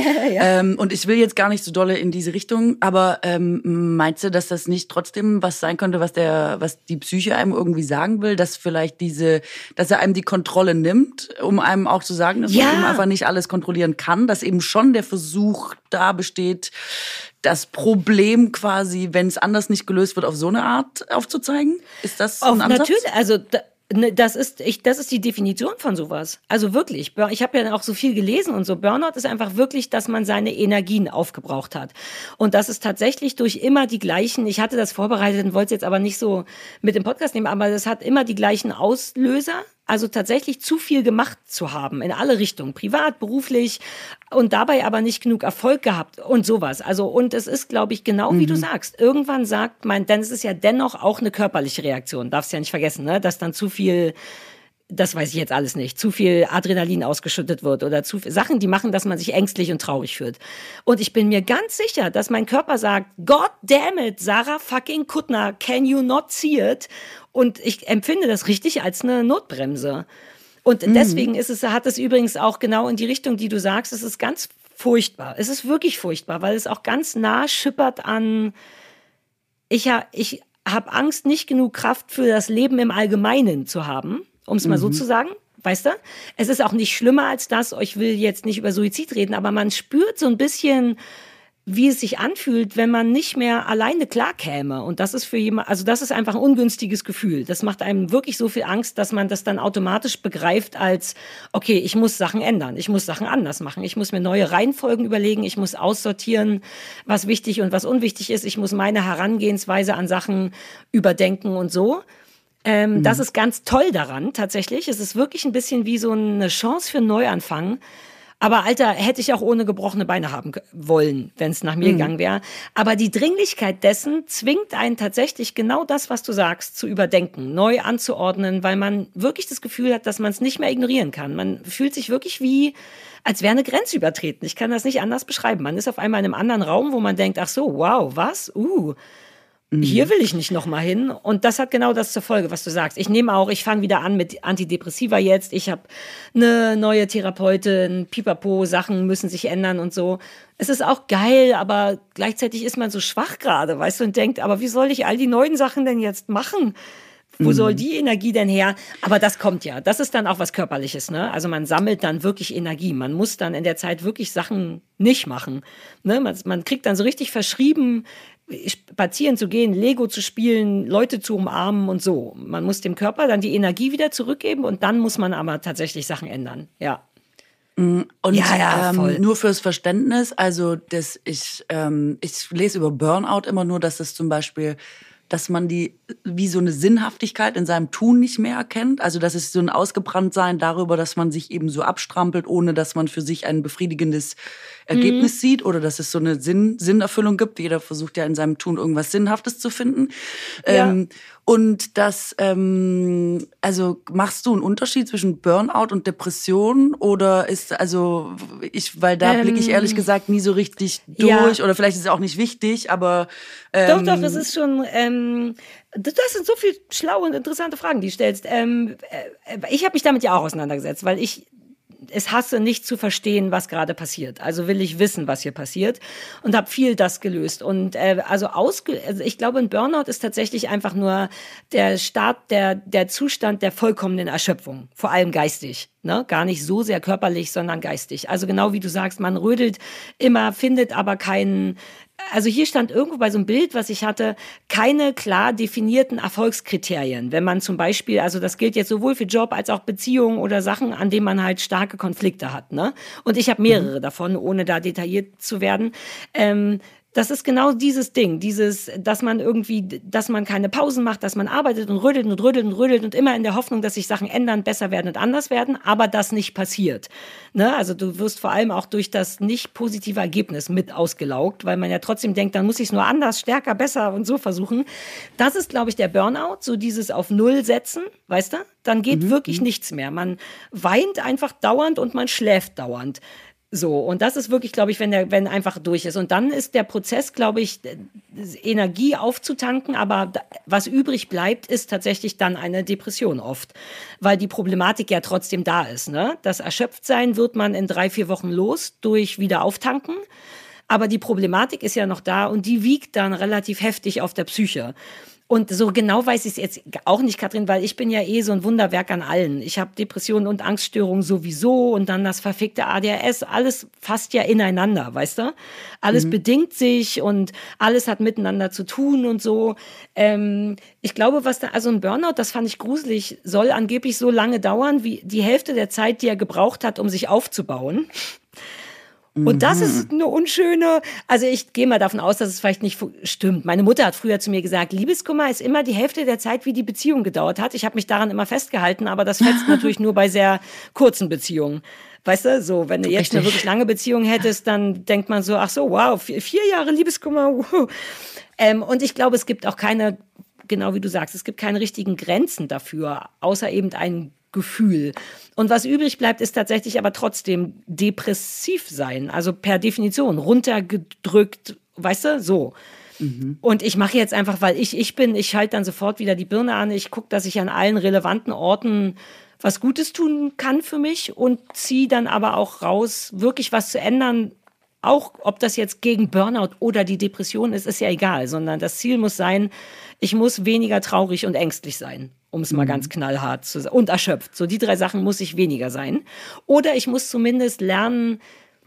Und ich will jetzt gar nicht so dolle in diese Richtung, aber meinst du, dass das nicht trotzdem was sein könnte, was die Psyche einem irgendwie sagen will, dass vielleicht dass er einem die Kontrolle nimmt, um einem auch zu sagen, dass man eben einfach nicht alles kontrollieren kann, dass eben schon der Versuch da besteht, das Problem quasi, wenn es anders nicht gelöst wird, auf so eine Art aufzuzeigen? Ist das ein Ansatz? Natürlich, also das ist die Definition von sowas. Also wirklich, ich habe ja auch so viel gelesen und so. Burnout ist einfach wirklich, dass man seine Energien aufgebraucht hat. Und das ist tatsächlich durch immer die gleichen, ich hatte das vorbereitet und wollte es jetzt aber nicht so mit dem Podcast nehmen, aber das hat immer die gleichen Auslöser. Also tatsächlich zu viel gemacht zu haben, in alle Richtungen, privat, beruflich und dabei aber nicht genug Erfolg gehabt und sowas. Also, und es ist, glaube ich, genau wie du sagst. Irgendwann denn es ist ja dennoch auch eine körperliche Reaktion, darfst ja nicht vergessen, ne? Dass dann zu viel, das weiß ich jetzt alles nicht, zu viel Adrenalin ausgeschüttet wird oder zu viel Sachen, die machen, dass man sich ängstlich und traurig fühlt. Und ich bin mir ganz sicher, dass mein Körper sagt, God damn it, Sarah fucking Kuttner, can you not see it? Und ich empfinde das richtig als eine Notbremse. Und deswegen hat es übrigens auch genau in die Richtung, die du sagst, es ist ganz furchtbar. Es ist wirklich furchtbar, weil es auch ganz nah schippert an, ich habe Angst, nicht genug Kraft für das Leben im Allgemeinen zu haben, um es mal so zu sagen. Weißt du? Es ist auch nicht schlimmer als das, ich will jetzt nicht über Suizid reden, aber man spürt so ein bisschen, wie es sich anfühlt, wenn man nicht mehr alleine klarkäme. Und das ist für jemand, also das ist einfach ein ungünstiges Gefühl. Das macht einem wirklich so viel Angst, dass man das dann automatisch begreift als, okay, ich muss Sachen ändern, ich muss Sachen anders machen, ich muss mir neue Reihenfolgen überlegen, ich muss aussortieren, was wichtig und was unwichtig ist, ich muss meine Herangehensweise an Sachen überdenken und so. Das ist ganz toll daran, tatsächlich. Es ist wirklich ein bisschen wie so eine Chance für einen Neuanfang. Aber Alter, hätte ich auch ohne gebrochene Beine haben wollen, wenn es nach mir gegangen wäre. Aber die Dringlichkeit dessen zwingt einen tatsächlich genau das, was du sagst, zu überdenken, neu anzuordnen, weil man wirklich das Gefühl hat, dass man es nicht mehr ignorieren kann. Man fühlt sich wirklich wie, als wäre eine Grenze übertreten. Ich kann das nicht anders beschreiben. Man ist auf einmal in einem anderen Raum, wo man denkt, ach so, wow, was? Hier will ich nicht nochmal hin. Und das hat genau das zur Folge, was du sagst. Ich fange wieder an mit Antidepressiva jetzt. Ich habe eine neue Therapeutin, Pipapo, Sachen müssen sich ändern und so. Es ist auch geil, aber gleichzeitig ist man so schwach gerade, weißt du, und denkt, aber wie soll ich all die neuen Sachen denn jetzt machen? Wo soll die Energie denn her? Aber das kommt ja. Das ist dann auch was Körperliches, ne? Also man sammelt dann wirklich Energie. Man muss dann in der Zeit wirklich Sachen nicht machen. Ne? Man kriegt dann so richtig verschrieben, spazieren zu gehen, Lego zu spielen, Leute zu umarmen und so. Man muss dem Körper dann die Energie wieder zurückgeben und dann muss man aber tatsächlich Sachen ändern. Ja. Und voll. nur fürs Verständnis, also ich lese über Burnout immer nur, dass es zum Beispiel, dass man wie so eine Sinnhaftigkeit in seinem Tun nicht mehr erkennt. Also das ist so ein Ausgebranntsein darüber, dass man sich eben so abstrampelt, ohne dass man für sich ein befriedigendes Ergebnis sieht oder dass es so eine Sinnerfüllung gibt. Jeder versucht ja in seinem Tun irgendwas Sinnhaftes zu finden. Und also machst du einen Unterschied zwischen Burnout und Depression oder weil da blicke ich ehrlich gesagt nie so richtig durch oder vielleicht ist es auch nicht wichtig, aber Doch, das ist schon, das sind so viele schlaue und interessante Fragen, die du stellst. Ich habe mich damit ja auch auseinandergesetzt, weil ich es hasse, nicht zu verstehen, was gerade passiert. Also will ich wissen, was hier passiert und habe viel das gelöst. Und also ich glaube, ein Burnout ist tatsächlich einfach nur der der Zustand der vollkommenen Erschöpfung, vor allem geistig. Ne? Gar nicht so sehr körperlich, sondern geistig. Also genau wie du sagst, man rödelt immer, findet aber keinen. Also hier stand irgendwo bei so einem Bild, was ich hatte, keine klar definierten Erfolgskriterien. Wenn man zum Beispiel, also das gilt jetzt sowohl für Job als auch Beziehungen oder Sachen, an denen man halt starke Konflikte hat. Ne? Und ich habe mehrere davon, ohne da detailliert zu werden. Das ist genau dieses Ding, dass man keine Pausen macht, dass man arbeitet und rödelt und rödelt und rödelt und immer in der Hoffnung, dass sich Sachen ändern, besser werden und anders werden, aber das nicht passiert. Ne? Also du wirst vor allem auch durch das nicht positive Ergebnis mit ausgelaugt, weil man ja trotzdem denkt, dann muss ich es nur anders, stärker, besser und so versuchen. Das ist, glaube ich, der Burnout, so dieses auf Null setzen, weißt du? Dann geht wirklich nichts mehr. Man weint einfach dauernd und man schläft dauernd. So, und das ist wirklich, glaube ich, wenn einfach durch ist. Und dann ist der Prozess, glaube ich, Energie aufzutanken, aber was übrig bleibt, ist tatsächlich dann eine Depression oft, weil die Problematik ja trotzdem da ist. Ne? Das Erschöpftsein wird man in 3-4 Wochen los durch wieder auftanken, aber die Problematik ist ja noch da und die wiegt dann relativ heftig auf der Psyche. Und so genau weiß ich es jetzt auch nicht, Katrin, weil ich bin ja so ein Wunderwerk an allen. Ich habe Depressionen und Angststörungen sowieso und dann das verfickte ADHS, alles fasst ja ineinander, weißt du? Alles bedingt sich und alles hat miteinander zu tun und so. Ich glaube, also ein Burnout, das fand ich gruselig, soll angeblich so lange dauern, wie die Hälfte der Zeit, die er gebraucht hat, um sich aufzubauen. Und das ist eine unschöne, also ich gehe mal davon aus, dass es vielleicht nicht stimmt. Meine Mutter hat früher zu mir gesagt, Liebeskummer ist immer die Hälfte der Zeit, wie die Beziehung gedauert hat. Ich habe mich daran immer festgehalten, aber das fetzt natürlich nur bei sehr kurzen Beziehungen. Weißt du, so, wenn du jetzt eine wirklich lange Beziehung hättest, dann denkt man so, ach so, wow, 4 Jahre Liebeskummer. Und ich glaube, es gibt auch genau wie du sagst, es gibt keine richtigen Grenzen dafür, außer eben ein Gefühl. Und was übrig bleibt, ist tatsächlich aber trotzdem depressiv sein. Also per Definition runtergedrückt, weißt du, so. Und ich mache jetzt einfach, weil ich bin, ich schalte dann sofort wieder die Birne an. Ich gucke, dass ich an allen relevanten Orten was Gutes tun kann für mich und ziehe dann aber auch raus, wirklich was zu ändern. Auch ob das jetzt gegen Burnout oder die Depression ist ja egal, sondern das Ziel muss sein, ich muss weniger traurig und ängstlich sein, um es mal ganz knallhart zu sagen. Und erschöpft. So die 3 Sachen muss ich weniger sein. Oder ich muss zumindest lernen,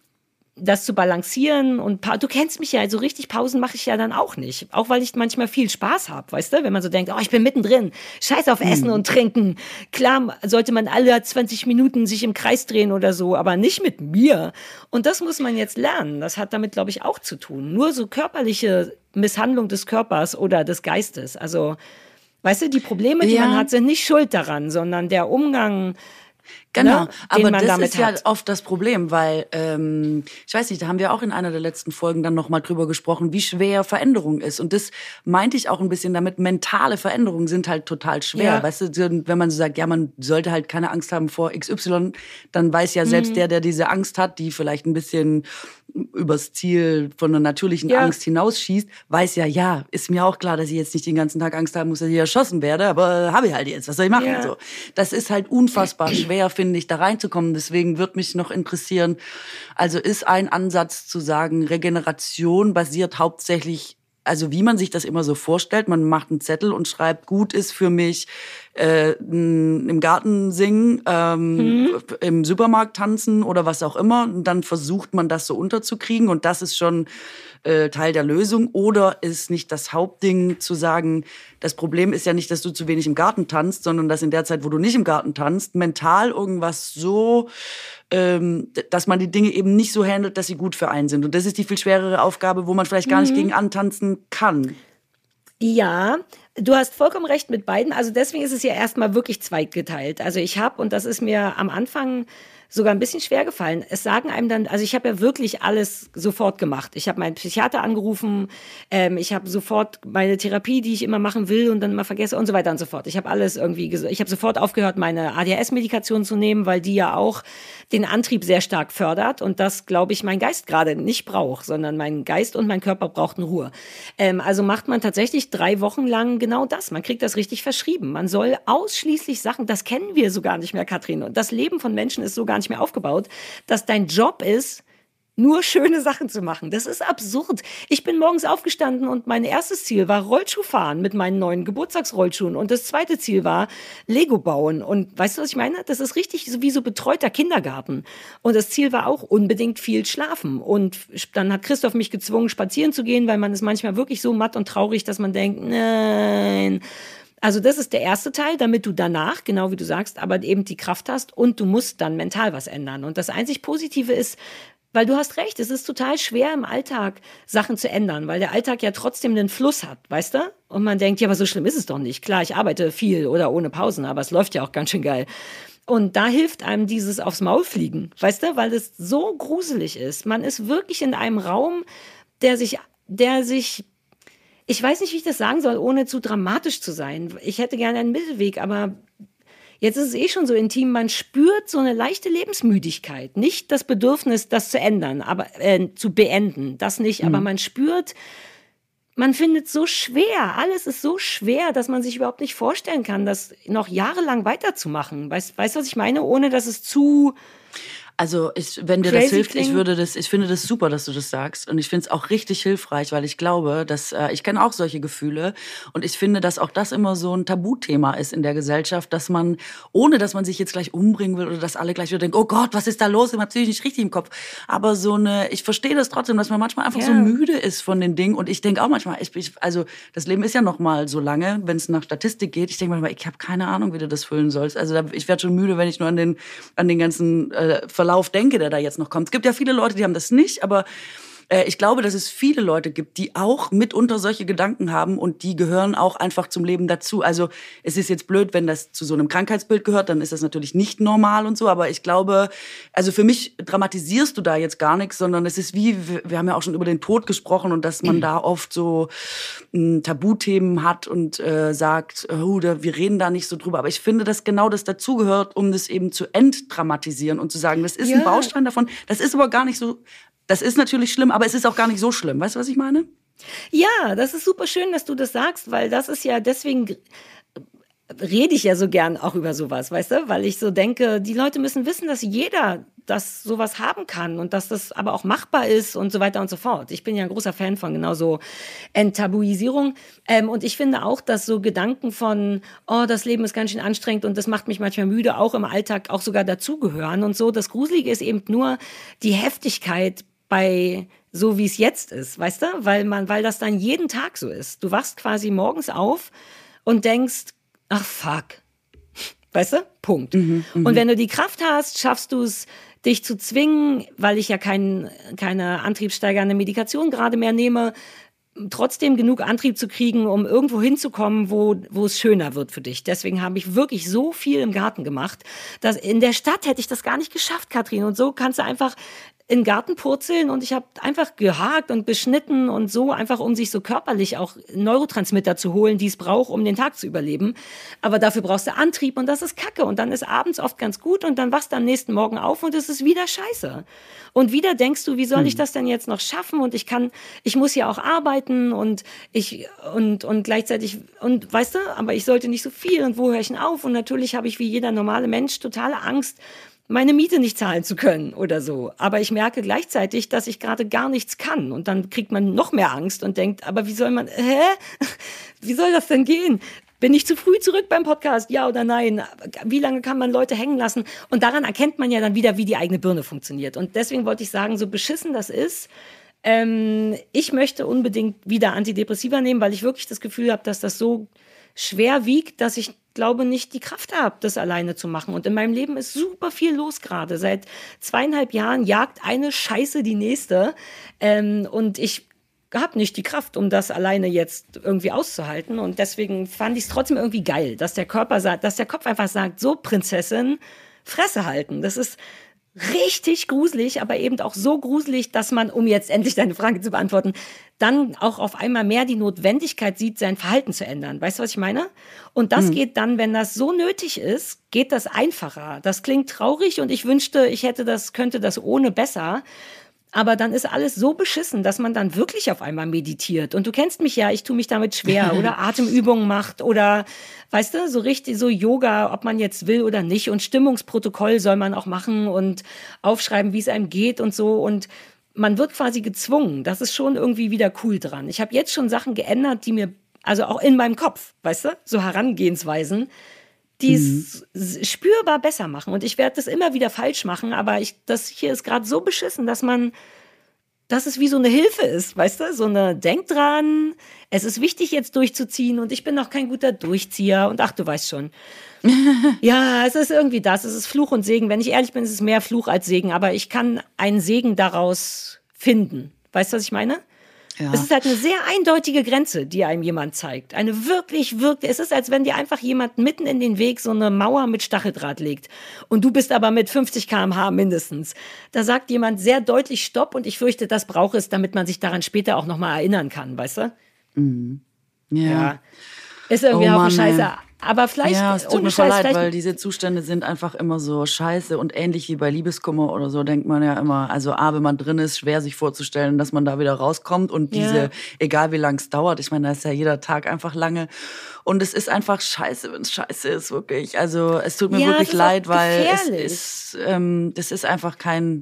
das zu balancieren. Und du kennst mich ja, so richtig Pausen mache ich ja dann auch nicht. Auch weil ich manchmal viel Spaß habe, weißt du? Wenn man so denkt, oh, ich bin mittendrin, scheiß auf Essen und Trinken. Klar sollte man alle 20 Minuten sich im Kreis drehen oder so, aber nicht mit mir. Und das muss man jetzt lernen. Das hat damit, glaube ich, auch zu tun. Nur so körperliche Misshandlung des Körpers oder des Geistes. Also, weißt du, die Probleme, die man hat, sind nicht schuld daran, sondern der Umgang. Genau, ne, aber das ist ja oft das Problem, weil, ich weiß nicht, da haben wir auch in einer der letzten Folgen dann nochmal drüber gesprochen, wie schwer Veränderung ist. Und das meinte ich auch ein bisschen damit, mentale Veränderungen sind halt total schwer. Ja. Weißt du, wenn man so sagt, ja, man sollte halt keine Angst haben vor XY, dann weiß ja selbst der diese Angst hat, die vielleicht ein bisschen übers Ziel von einer natürlichen Angst hinausschießt, weiß ja, ist mir auch klar, dass ich jetzt nicht den ganzen Tag Angst haben muss, dass ich erschossen werde, aber habe ich halt jetzt, was soll ich machen? So. Das ist halt unfassbar schwer, finde ich, da reinzukommen. Deswegen würde mich noch interessieren, also ist ein Ansatz zu sagen, Regeneration basiert hauptsächlich also wie man sich das immer so vorstellt. Man macht einen Zettel und schreibt, gut ist für mich im Garten singen, im Supermarkt tanzen oder was auch immer. Und dann versucht man das so unterzukriegen und das ist schon Teil der Lösung. Oder ist nicht das Hauptding zu sagen, das Problem ist ja nicht, dass du zu wenig im Garten tanzt, sondern dass in der Zeit, wo du nicht im Garten tanzt, mental irgendwas so, dass man die Dinge eben nicht so handelt, dass sie gut für einen sind. Und das ist die viel schwerere Aufgabe, wo man vielleicht gar nicht gegen antanzen kann. Ja, du hast vollkommen recht mit beiden. Also deswegen ist es ja erstmal wirklich zweigeteilt. Also ich habe, und das ist mir am Anfang sogar ein bisschen schwer gefallen. Es sagen einem dann, also ich habe ja wirklich alles sofort gemacht. Ich habe meinen Psychiater angerufen, ich habe sofort meine Therapie, die ich immer machen will und dann immer vergesse und so weiter und so fort. Ich habe alles irgendwie, ich habe sofort aufgehört, meine ADHS-Medikation zu nehmen, weil die ja auch den Antrieb sehr stark fördert und das, glaube ich, mein Geist gerade nicht braucht, sondern mein Geist und mein Körper brauchten Ruhe. Also macht man tatsächlich 3 Wochen lang genau das. Man kriegt das richtig verschrieben. Man soll ausschließlich Sachen, das kennen wir so gar nicht mehr, Katrin. Und das Leben von Menschen ist so gar nicht mehr aufgebaut, dass dein Job ist, nur schöne Sachen zu machen. Das ist absurd. Ich bin morgens aufgestanden und mein erstes Ziel war Rollschuhfahren mit meinen neuen Geburtstagsrollschuhen. Und das zweite Ziel war Lego bauen. Und weißt du, was ich meine? Das ist richtig wie so betreuter Kindergarten. Und das Ziel war auch unbedingt viel schlafen. Und dann hat Christoph mich gezwungen, spazieren zu gehen, weil man ist manchmal wirklich so matt und traurig, dass man denkt, nein. Also das ist der erste Teil, damit du danach, genau wie du sagst, aber eben die Kraft hast und du musst dann mental was ändern. Und das einzig Positive ist, weil du hast recht, es ist total schwer im Alltag Sachen zu ändern, weil der Alltag ja trotzdem den Fluss hat, weißt du? Und man denkt, ja, aber so schlimm ist es doch nicht. Klar, ich arbeite viel oder ohne Pausen, aber es läuft ja auch ganz schön geil. Und da hilft einem dieses aufs Maul fliegen, weißt du? Weil es so gruselig ist. Man ist wirklich in einem Raum, der sich, ich weiß nicht, wie ich das sagen soll, ohne zu dramatisch zu sein. Ich hätte gerne einen Mittelweg, aber jetzt ist es eh schon so intim, man spürt so eine leichte Lebensmüdigkeit. Nicht das Bedürfnis, das zu ändern, aber zu beenden, das nicht. Aber man spürt, man findet es so schwer. Alles ist so schwer, dass man sich überhaupt nicht vorstellen kann, das noch jahrelang weiterzumachen. Weißt du, was ich meine? Ohne, dass es zu... Also wenn dir das hilft, ich finde das super, dass du das sagst. Und ich finde es auch richtig hilfreich, weil ich glaube, dass ich kenne auch solche Gefühle. Und ich finde, dass auch das immer so ein Tabuthema ist in der Gesellschaft, dass man, ohne dass man sich jetzt gleich umbringen will oder dass alle gleich wieder denken, oh Gott, was ist da los? Ich habe psychisch nicht richtig im Kopf. Aber ich verstehe das trotzdem, dass man manchmal einfach so müde ist von den Dingen. Und ich denke auch manchmal, also das Leben ist ja noch mal so lange, wenn es nach Statistik geht. Ich denke manchmal, ich habe keine Ahnung, wie du das füllen sollst. Also ich werde schon müde, wenn ich nur an den ganzen Verlauf denke, der da jetzt noch kommt. Es gibt ja viele Leute, die haben das nicht, aber ich glaube, dass es viele Leute gibt, die auch mitunter solche Gedanken haben und die gehören auch einfach zum Leben dazu. Also es ist jetzt blöd, wenn das zu so einem Krankheitsbild gehört, dann ist das natürlich nicht normal und so, aber ich glaube, also für mich dramatisierst du da jetzt gar nichts, sondern es ist wie, wir haben ja auch schon über den Tod gesprochen und dass man da oft so Tabuthemen hat und sagt, wir reden da nicht so drüber, aber ich finde, dass genau das dazugehört, um das eben zu entdramatisieren und zu sagen, das ist ein Baustein davon, das ist aber gar nicht so. Das ist natürlich schlimm, aber es ist auch gar nicht so schlimm. Weißt du, was ich meine? Ja, das ist super schön, dass du das sagst, weil das ist ja, deswegen rede ich ja so gern auch über sowas, weißt du? Weil ich so denke, die Leute müssen wissen, dass jeder das sowas haben kann und dass das aber auch machbar ist und so weiter und so fort. Ich bin ja ein großer Fan von genauso Enttabuisierung. Und ich finde auch, dass so Gedanken von, oh, das Leben ist ganz schön anstrengend und das macht mich manchmal müde, auch im Alltag auch sogar dazugehören und so. Das Gruselige ist eben nur die Heftigkeit bei so wie es jetzt ist, weißt du? Weil das dann jeden Tag so ist. Du wachst quasi morgens auf und denkst, ach fuck. Weißt du? Punkt. Und wenn du die Kraft hast, schaffst du es, dich zu zwingen, weil ich ja keine antriebssteigernde Medikation gerade mehr nehme, trotzdem genug Antrieb zu kriegen, um irgendwo hinzukommen, wo es schöner wird für dich. Deswegen habe ich wirklich so viel im Garten gemacht, dass in der Stadt hätte ich das gar nicht geschafft, Katrin. Und so kannst du einfach in den Garten purzeln und ich habe einfach gehakt und beschnitten und so einfach, um sich so körperlich auch Neurotransmitter zu holen, die es braucht, um den Tag zu überleben. Aber dafür brauchst du Antrieb und das ist Kacke. Und dann ist abends oft ganz gut und dann wachst du am nächsten Morgen auf und es ist wieder scheiße. Und wieder denkst du, wie soll ich das denn jetzt noch schaffen? Und ich muss ja auch arbeiten und gleichzeitig, und weißt du, aber ich sollte nicht so viel und wo höre ich denn auf? Und natürlich habe ich wie jeder normale Mensch totale Angst, meine Miete nicht zahlen zu können oder so. Aber ich merke gleichzeitig, dass ich gerade gar nichts kann. Und dann kriegt man noch mehr Angst und denkt, aber wie soll wie soll das denn gehen? Bin ich zu früh zurück beim Podcast? Ja oder nein? Wie lange kann man Leute hängen lassen? Und daran erkennt man ja dann wieder, wie die eigene Birne funktioniert. Und deswegen wollte ich sagen, so beschissen das ist, ich möchte unbedingt wieder Antidepressiva nehmen, weil ich wirklich das Gefühl habe, dass das so schwer wiegt, dass ich glaube nicht die Kraft habe, das alleine zu machen. Und in meinem Leben ist super viel los gerade. Seit 2,5 Jahren jagt eine Scheiße die nächste. Und ich habe nicht die Kraft, um das alleine jetzt irgendwie auszuhalten. Und deswegen fand ich es trotzdem irgendwie geil, dass der Körper sagt, dass der Kopf einfach sagt, so Prinzessin, Fresse halten. Das ist richtig gruselig, aber eben auch so gruselig, dass man, um jetzt endlich deine Frage zu beantworten, dann auch auf einmal mehr die Notwendigkeit sieht, sein Verhalten zu ändern. Weißt du, was ich meine? Und das geht dann, wenn das so nötig ist, geht das einfacher. Das klingt traurig und ich wünschte, könnte das ohne besser. Aber dann ist alles so beschissen, dass man dann wirklich auf einmal meditiert. Und du kennst mich ja, ich tue mich damit schwer oder Atemübungen macht oder, weißt du, so richtig so Yoga, ob man jetzt will oder nicht. Und Stimmungsprotokoll soll man auch machen und aufschreiben, wie es einem geht und so. Und man wird quasi gezwungen. Das ist schon irgendwie wieder cool dran. Ich habe jetzt schon Sachen geändert, die mir, also auch in meinem Kopf, weißt du, so Herangehensweisen, die es spürbar besser machen. Und ich werde das immer wieder falsch machen, aber das hier ist gerade so beschissen, dass es wie so eine Hilfe ist, weißt du? So eine, denk dran, es ist wichtig, jetzt durchzuziehen und ich bin noch kein guter Durchzieher und ach, du weißt schon. Ja, es ist irgendwie das, es ist Fluch und Segen. Wenn ich ehrlich bin, ist es mehr Fluch als Segen, aber ich kann einen Segen daraus finden. Weißt du, was ich meine? Ja. Es ist halt eine sehr eindeutige Grenze, die einem jemand zeigt. Eine wirklich, es ist, als wenn dir einfach jemand mitten in den Weg so eine Mauer mit Stacheldraht legt. Und du bist aber mit 50 km/h mindestens. Da sagt jemand sehr deutlich Stopp und ich fürchte, das braucht es, damit man sich daran später auch nochmal erinnern kann, weißt du? Mhm. Ja. Ist irgendwie auch Scheiße. Aber vielleicht, ja, es tut mir voll leid, weil diese Zustände sind einfach immer so scheiße und ähnlich wie bei Liebeskummer oder so denkt man ja immer, also wenn man drin ist, schwer sich vorzustellen, dass man da wieder rauskommt und egal wie lang es dauert, ich meine, da ist ja jeder Tag einfach lange und es ist einfach scheiße, wenn es scheiße ist, wirklich. Also es tut mir wirklich leid, weil das ist einfach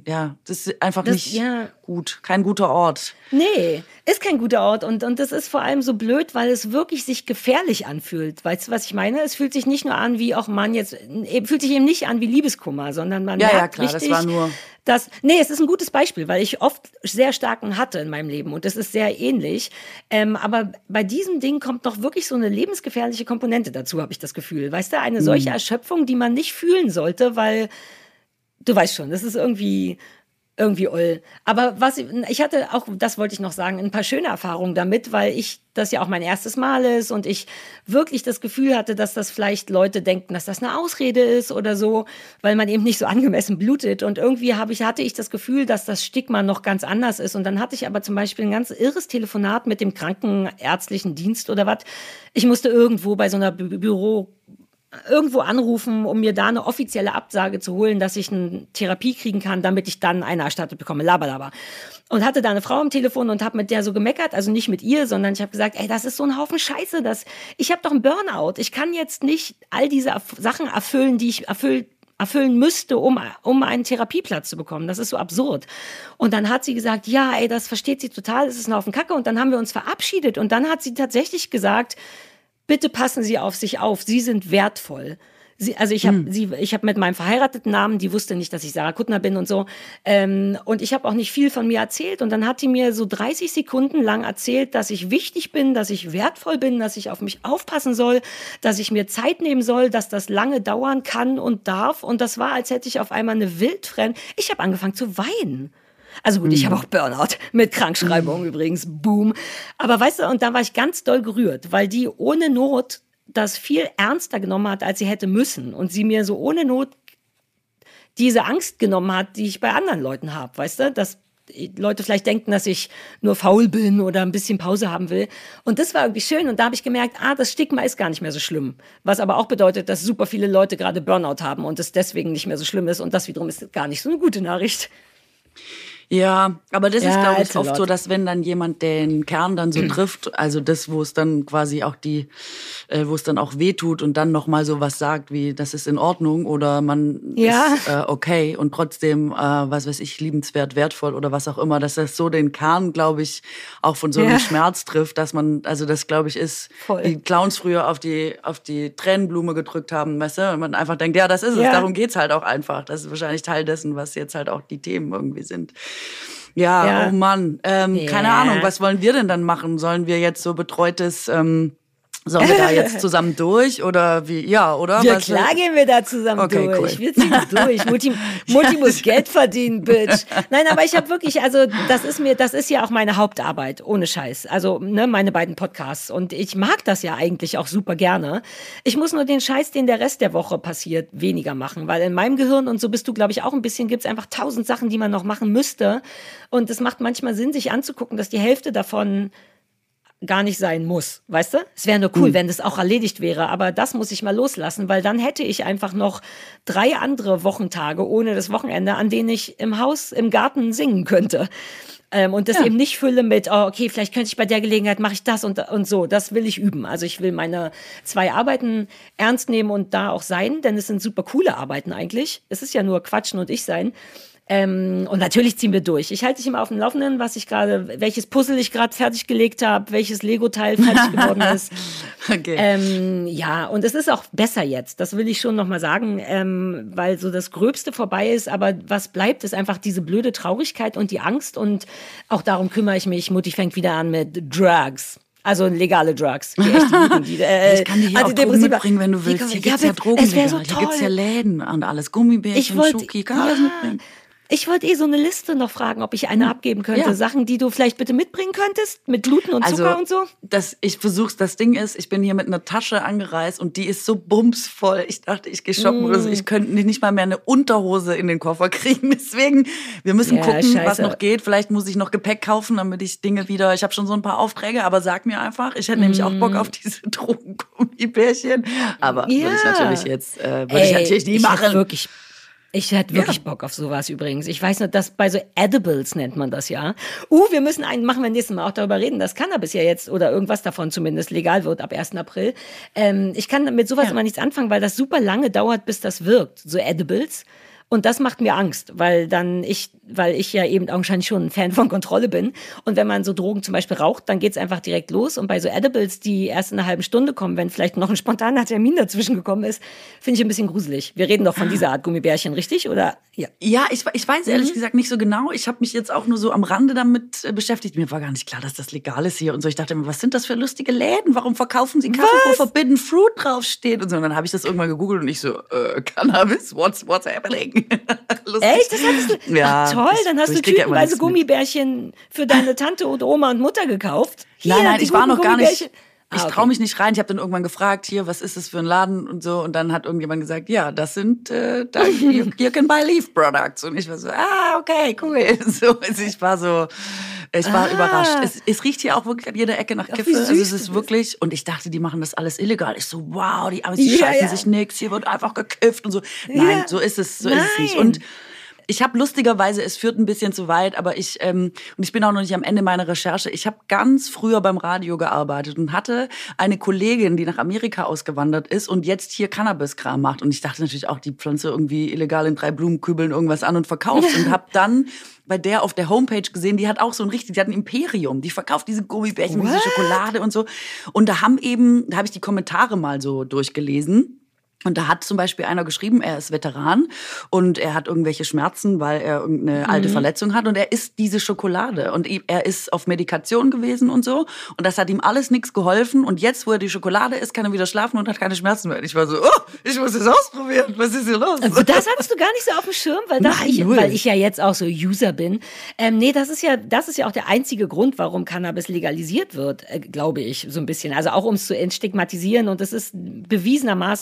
nicht gut, kein guter Ort. Nee, ist kein guter Ort und das ist vor allem so blöd, weil es wirklich sich gefährlich anfühlt. Weißt du, was ich meine? Es fühlt sich nicht nur an wie fühlt sich eben nicht an wie Liebeskummer, sondern man merkt richtig, das war nur es ist ein gutes Beispiel, weil ich oft sehr starken hatte in meinem Leben und das ist sehr ähnlich. Aber bei diesem Ding kommt noch wirklich so eine lebensgefährliche Komponente dazu, habe ich das Gefühl. Weißt du, eine solche Erschöpfung, die man nicht fühlen sollte, weil du weißt schon, das ist irgendwie oll. Aber ich hatte auch, das wollte ich noch sagen, ein paar schöne Erfahrungen damit, weil das ja auch mein erstes Mal ist und ich wirklich das Gefühl hatte, dass das vielleicht Leute denken, dass das eine Ausrede ist oder so, weil man eben nicht so angemessen blutet. Und irgendwie hatte ich das Gefühl, dass das Stigma noch ganz anders ist. Und dann hatte ich aber zum Beispiel ein ganz irres Telefonat mit dem krankenärztlichen Dienst oder was. Ich musste irgendwo bei so einer Büro irgendwo anrufen, um mir da eine offizielle Absage zu holen, dass ich eine Therapie kriegen kann, damit ich dann eine erstattet bekomme. Laber. Und hatte da eine Frau am Telefon und habe mit der so gemeckert, also nicht mit ihr, sondern ich habe gesagt, ey, das ist so ein Haufen Scheiße, ich habe doch einen Burnout. Ich kann jetzt nicht all diese Sachen erfüllen, die ich erfüllen müsste, um einen Therapieplatz zu bekommen. Das ist so absurd. Und dann hat sie gesagt, ja, ey, das versteht sie total, das ist ein Haufen Kacke. Und dann haben wir uns verabschiedet. Und dann hat sie tatsächlich gesagt, bitte passen Sie auf sich auf, Sie sind wertvoll. Ich habe mit meinem verheirateten Namen, die wusste nicht, dass ich Sarah Kuttner bin und so. Und ich habe auch nicht viel von mir erzählt. Und dann hat die mir so 30 Sekunden lang erzählt, dass ich wichtig bin, dass ich wertvoll bin, dass ich auf mich aufpassen soll, dass ich mir Zeit nehmen soll, dass das lange dauern kann und darf. Und das war, als hätte ich auf einmal ich habe angefangen zu weinen. Also gut, ich habe auch Burnout mit Krankschreibung übrigens, boom. Aber weißt du, und da war ich ganz doll gerührt, weil die ohne Not das viel ernster genommen hat, als sie hätte müssen. Und sie mir so ohne Not diese Angst genommen hat, die ich bei anderen Leuten habe, weißt du? Dass Leute vielleicht denken, dass ich nur faul bin oder ein bisschen Pause haben will. Und das war irgendwie schön. Und da habe ich gemerkt, das Stigma ist gar nicht mehr so schlimm. Was aber auch bedeutet, dass super viele Leute gerade Burnout haben und es deswegen nicht mehr so schlimm ist. Und das wiederum ist gar nicht so eine gute Nachricht. Ja, aber das ist, Ja, glaube ich, it's a oft lot. so, dass wenn dann jemand den Kern dann so trifft, also das, wo es dann quasi auch wo es dann auch wehtut und dann nochmal so was sagt, wie das ist in Ordnung oder man Ja. ist okay und trotzdem, was weiß ich, liebenswert, wertvoll oder was auch immer, dass das so den Kern, glaube ich, auch von so einem Ja. Schmerz trifft, dass man, also das, glaube ich, ist, Voll. wie Clowns früher auf die Tränenblume gedrückt haben, weißt du, und man einfach denkt, ja, das ist es, Ja. darum geht's halt auch einfach. Das ist wahrscheinlich Teil dessen, was jetzt halt auch die Themen irgendwie sind. Ja, Ja. oh Mann. Keine Ja. Ahnung, was wollen wir denn dann machen? Sollen wir jetzt so betreutes, sollen wir da jetzt zusammen durch oder wie? Ja, oder? Ja, klar gehen wir da zusammen Okay, durch. cool. Wir ziehen durch. Mutti muss Geld verdienen, Bitch. Nein, aber ich habe wirklich, also das ist ja auch meine Hauptarbeit, ohne Scheiß. Also meine beiden Podcasts. Und ich mag das ja eigentlich auch super gerne. Ich muss nur den Scheiß, den der Rest der Woche passiert, weniger machen. Weil in meinem Gehirn, und so bist du, glaube ich, auch ein bisschen, gibt's einfach 1000 Sachen, die man noch machen müsste. Und es macht manchmal Sinn, sich anzugucken, dass die Hälfte davon gar nicht sein muss, weißt du? Es wäre nur cool, wenn das auch erledigt wäre, aber das muss ich mal loslassen, weil dann hätte ich einfach noch 3 andere Wochentage ohne das Wochenende, an denen ich im Haus, im Garten singen könnte. Und das eben nicht fülle mit, oh, okay, vielleicht könnte ich bei der Gelegenheit, mache ich das und so. Das will ich üben. Also ich will meine 2 Arbeiten ernst nehmen und da auch sein, denn es sind super coole Arbeiten eigentlich. Es ist ja nur Quatschen und ich sein. Und natürlich ziehen wir durch. Ich halte dich immer auf dem Laufenden, welches Puzzle ich gerade fertiggelegt habe, welches Lego-Teil fertig geworden ist. Okay. Ja, und es ist auch besser jetzt. Das will ich schon nochmal sagen, weil so das Gröbste vorbei ist. Aber was bleibt, ist einfach diese blöde Traurigkeit und die Angst. Und auch darum kümmere ich mich. Mutti fängt wieder an mit Drugs. Also legale Drugs. Die echt guten, ich kann dir hier auch Drogen mitbringen, wenn du willst. Hier gibt's ja Drogen. Es wäre so toll. Hier gibt's ja Läden und alles. Gummibärchen, Schoki, kann alles mitbringen. Ich wollte so eine Liste noch fragen, ob ich eine abgeben könnte. Ja. Sachen, die du vielleicht bitte mitbringen könntest, mit Gluten und Zucker und so. Ich versuch's. Das Ding ist, ich bin hier mit einer Tasche angereist und die ist so bumsvoll. Ich dachte, ich gehe shoppen oder so. Ich könnte nicht mal mehr eine Unterhose in den Koffer kriegen. Deswegen, wir müssen gucken, was noch geht. Vielleicht muss ich noch Gepäck kaufen, damit ich Dinge wieder... Ich habe schon so ein paar Aufträge, aber sag mir einfach. Ich hätte nämlich auch Bock auf diese Drogengummibärchen. Aber würde ich natürlich jetzt nie machen. Ich hätte wirklich Bock auf sowas übrigens. Ich weiß nur, dass bei so Edibles nennt man das ja. Wir müssen machen wir nächstes Mal auch darüber reden, dass Cannabis ja jetzt oder irgendwas davon zumindest legal wird ab 1. April. Ich kann mit sowas immer nichts anfangen, weil das super lange dauert, bis das wirkt, so Edibles. Und das macht mir Angst, weil ich ja eben augenscheinlich schon ein Fan von Kontrolle bin. Und wenn man so Drogen zum Beispiel raucht, dann geht's einfach direkt los. Und bei so Edibles, die erst in einer halben Stunde kommen, wenn vielleicht noch ein spontaner Termin dazwischen gekommen ist, finde ich ein bisschen gruselig. Wir reden doch von dieser Art Gummibärchen, richtig? Oder? Ja, ich weiß ehrlich gesagt nicht so genau. Ich habe mich jetzt auch nur so am Rande damit beschäftigt. Mir war gar nicht klar, dass das legal ist hier und so. Ich dachte mir, was sind das für lustige Läden? Warum verkaufen sie Kaffee, wo Forbidden Fruit draufsteht? Und so. Und dann habe ich das irgendwann gegoogelt und ich so, Cannabis? What's happening? Echt? Das hattest du? Ja. Ach, toll, dann hast du tütenweise Gummibärchen für deine Tante und Oma und Mutter gekauft. Nein, ich war noch gar nicht. Ich okay. traue mich nicht rein. Ich habe dann irgendwann gefragt, hier, was ist das für ein Laden und so. Und dann hat irgendjemand gesagt, ja, das sind, you can buy leaf products. Und ich war so, okay, cool. So, also ich war überrascht. Es riecht hier auch wirklich an jeder Ecke nach Kiffe. Also es ist wirklich, und ich dachte, die machen das alles illegal. Ich so, wow, die scheißen sich nix, hier wird einfach gekifft und so. Nein, so ist es nicht. Und ich habe lustigerweise, es führt ein bisschen zu weit, aber und ich bin auch noch nicht am Ende meiner Recherche. Ich habe ganz früher beim Radio gearbeitet und hatte eine Kollegin, die nach Amerika ausgewandert ist und jetzt hier Cannabiskram macht. Und ich dachte natürlich auch, die pflanze irgendwie illegal in 3 Blumenkübeln irgendwas an und verkauft. Und habe dann bei der auf der Homepage gesehen, die hat auch die hat ein Imperium. Die verkauft diese Gummibärchen, diese Schokolade und so. Und da habe ich die Kommentare mal so durchgelesen. Und da hat zum Beispiel einer geschrieben, er ist Veteran und er hat irgendwelche Schmerzen, weil er irgendeine alte Verletzung hat und er isst diese Schokolade und er ist auf Medikation gewesen und so und das hat ihm alles nichts geholfen und jetzt, wo er die Schokolade isst, kann er wieder schlafen und hat keine Schmerzen mehr. Und ich war so, ich muss das ausprobieren, was ist hier los? Das hattest du gar nicht so auf dem Schirm, weil ich ja jetzt auch so User bin. Nee, das ist ja auch der einzige Grund, warum Cannabis legalisiert wird, glaube ich, so ein bisschen. Also auch um es zu entstigmatisieren und es ist bewiesenermaßen keine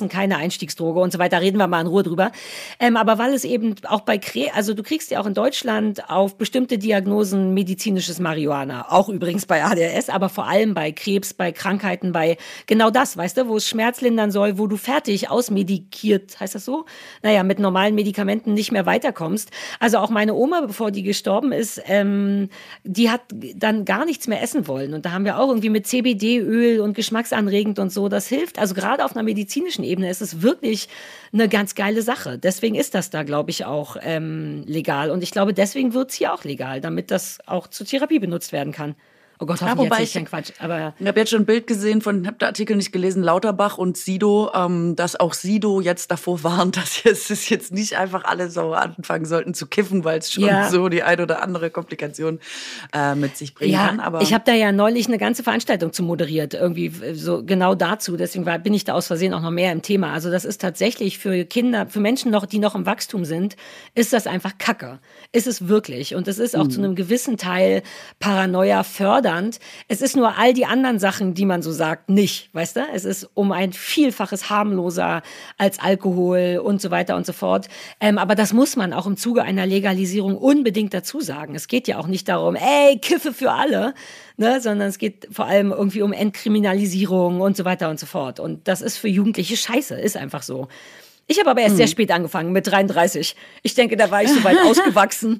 Einstiegsdroge und so weiter, reden wir mal in Ruhe drüber. Aber weil es eben auch bei also du kriegst ja auch in Deutschland auf bestimmte Diagnosen medizinisches Marihuana, auch übrigens bei ADHS, aber vor allem bei Krebs, bei Krankheiten, bei genau das, weißt du, wo es Schmerz lindern soll, wo du fertig ausmedikiert, heißt das so? Naja, mit normalen Medikamenten nicht mehr weiterkommst. Also auch meine Oma, bevor die gestorben ist, die hat dann gar nichts mehr essen wollen. Und da haben wir auch irgendwie mit CBD-Öl und geschmacksanregend und so, das hilft. Also gerade auf einer medizinischen Ebene ist es wirklich eine ganz geile Sache. Deswegen ist das da, glaube ich, auch legal. Und ich glaube, deswegen wird es hier auch legal, damit das auch zur Therapie benutzt werden kann. Oh Gott, hoffentlich jetzt kein Quatsch. Aber ich habe jetzt schon ein Bild gesehen von, habe den Artikel nicht gelesen, Lauterbach und Sido, dass auch Sido jetzt davor warnt, dass es jetzt nicht einfach alle so anfangen sollten zu kiffen, weil es schon so die ein oder andere Komplikation mit sich bringen kann. Aber ich habe da ja neulich eine ganze Veranstaltung zu moderiert, irgendwie so genau dazu. Deswegen bin ich da aus Versehen auch noch mehr im Thema. Also das ist tatsächlich für Kinder, für Menschen noch, die noch im Wachstum sind, ist das einfach Kacke. Ist es wirklich. Und es ist auch zu einem gewissen Teil Paranoia fördernd. Es ist nur all die anderen Sachen, die man so sagt, nicht, weißt du? Es ist um ein Vielfaches harmloser als Alkohol und so weiter und so fort. Aber das muss man auch im Zuge einer Legalisierung unbedingt dazu sagen. Es geht ja auch nicht darum, Kiffe für alle, ne? Sondern es geht vor allem irgendwie um Entkriminalisierung und so weiter und so fort. Und das ist für Jugendliche scheiße, ist einfach so. Ich habe aber erst sehr spät angefangen, mit 33. Ich denke, da war ich so weit ausgewachsen.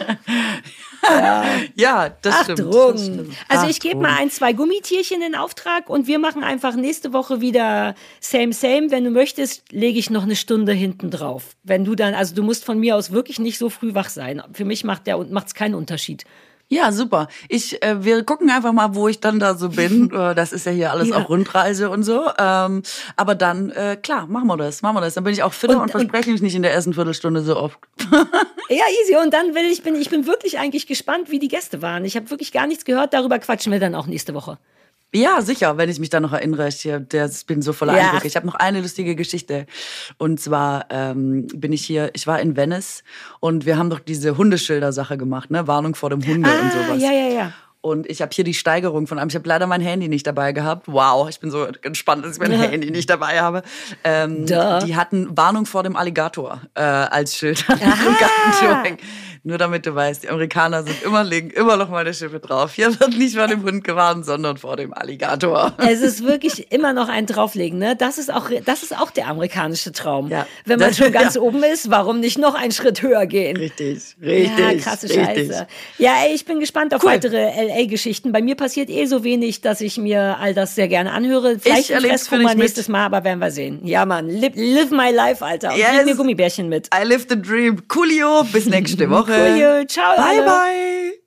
Ja, das stimmt. Also ich gebe mal 2 Gummitierchen in Auftrag und wir machen einfach nächste Woche wieder same. Wenn du möchtest, lege ich noch eine Stunde hinten drauf. Wenn du dann, also du musst von mir aus wirklich nicht so früh wach sein. Für mich macht's keinen Unterschied. Ja, super. Wir gucken einfach mal, wo ich dann da so bin. Das ist ja hier alles auch Rundreise und so. Aber dann, klar, machen wir das. Dann bin ich auch fitter und verspreche mich nicht in der ersten Viertelstunde so oft. Ja, easy. Und dann ich bin wirklich eigentlich gespannt, wie die Gäste waren. Ich habe wirklich gar nichts gehört. Darüber quatschen wir dann auch nächste Woche. Ja, sicher, wenn ich mich dann noch erinnere. Ich bin so voller Eindrücke. Ich habe noch eine lustige Geschichte. Und zwar ich war in Venice und wir haben doch diese Hundeschilder-Sache gemacht, ne? Warnung vor dem Hunde und sowas. Ja. Und ich habe hier die Steigerung von einem. Ich habe leider mein Handy nicht dabei gehabt. Wow, ich bin so gespannt, dass ich mein Handy nicht dabei habe. Die hatten Warnung vor dem Alligator als Schild im Gartentor hängen. Nur damit du weißt, die Amerikaner legen immer noch mal eine Schippe drauf. Hier wird nicht vor dem Hund gewarnt, sondern vor dem Alligator. Es ist wirklich immer noch ein Drauflegen, ne? Das ist auch der amerikanische Traum. Ja. Wenn man schon ganz oben ist, warum nicht noch einen Schritt höher gehen? Richtig. Ja, krasse Scheiße. Ja, ich bin gespannt auf weitere LA-Geschichten. Bei mir passiert so wenig, dass ich mir all das sehr gerne anhöre. Vielleicht mal nächstes Mal, aber werden wir sehen. Ja, Mann, live my life, Alter. Und bring mir Gummibärchen mit. I live the dream. Coolio, bis nächste Woche. Coolio, ciao. Bye, bye.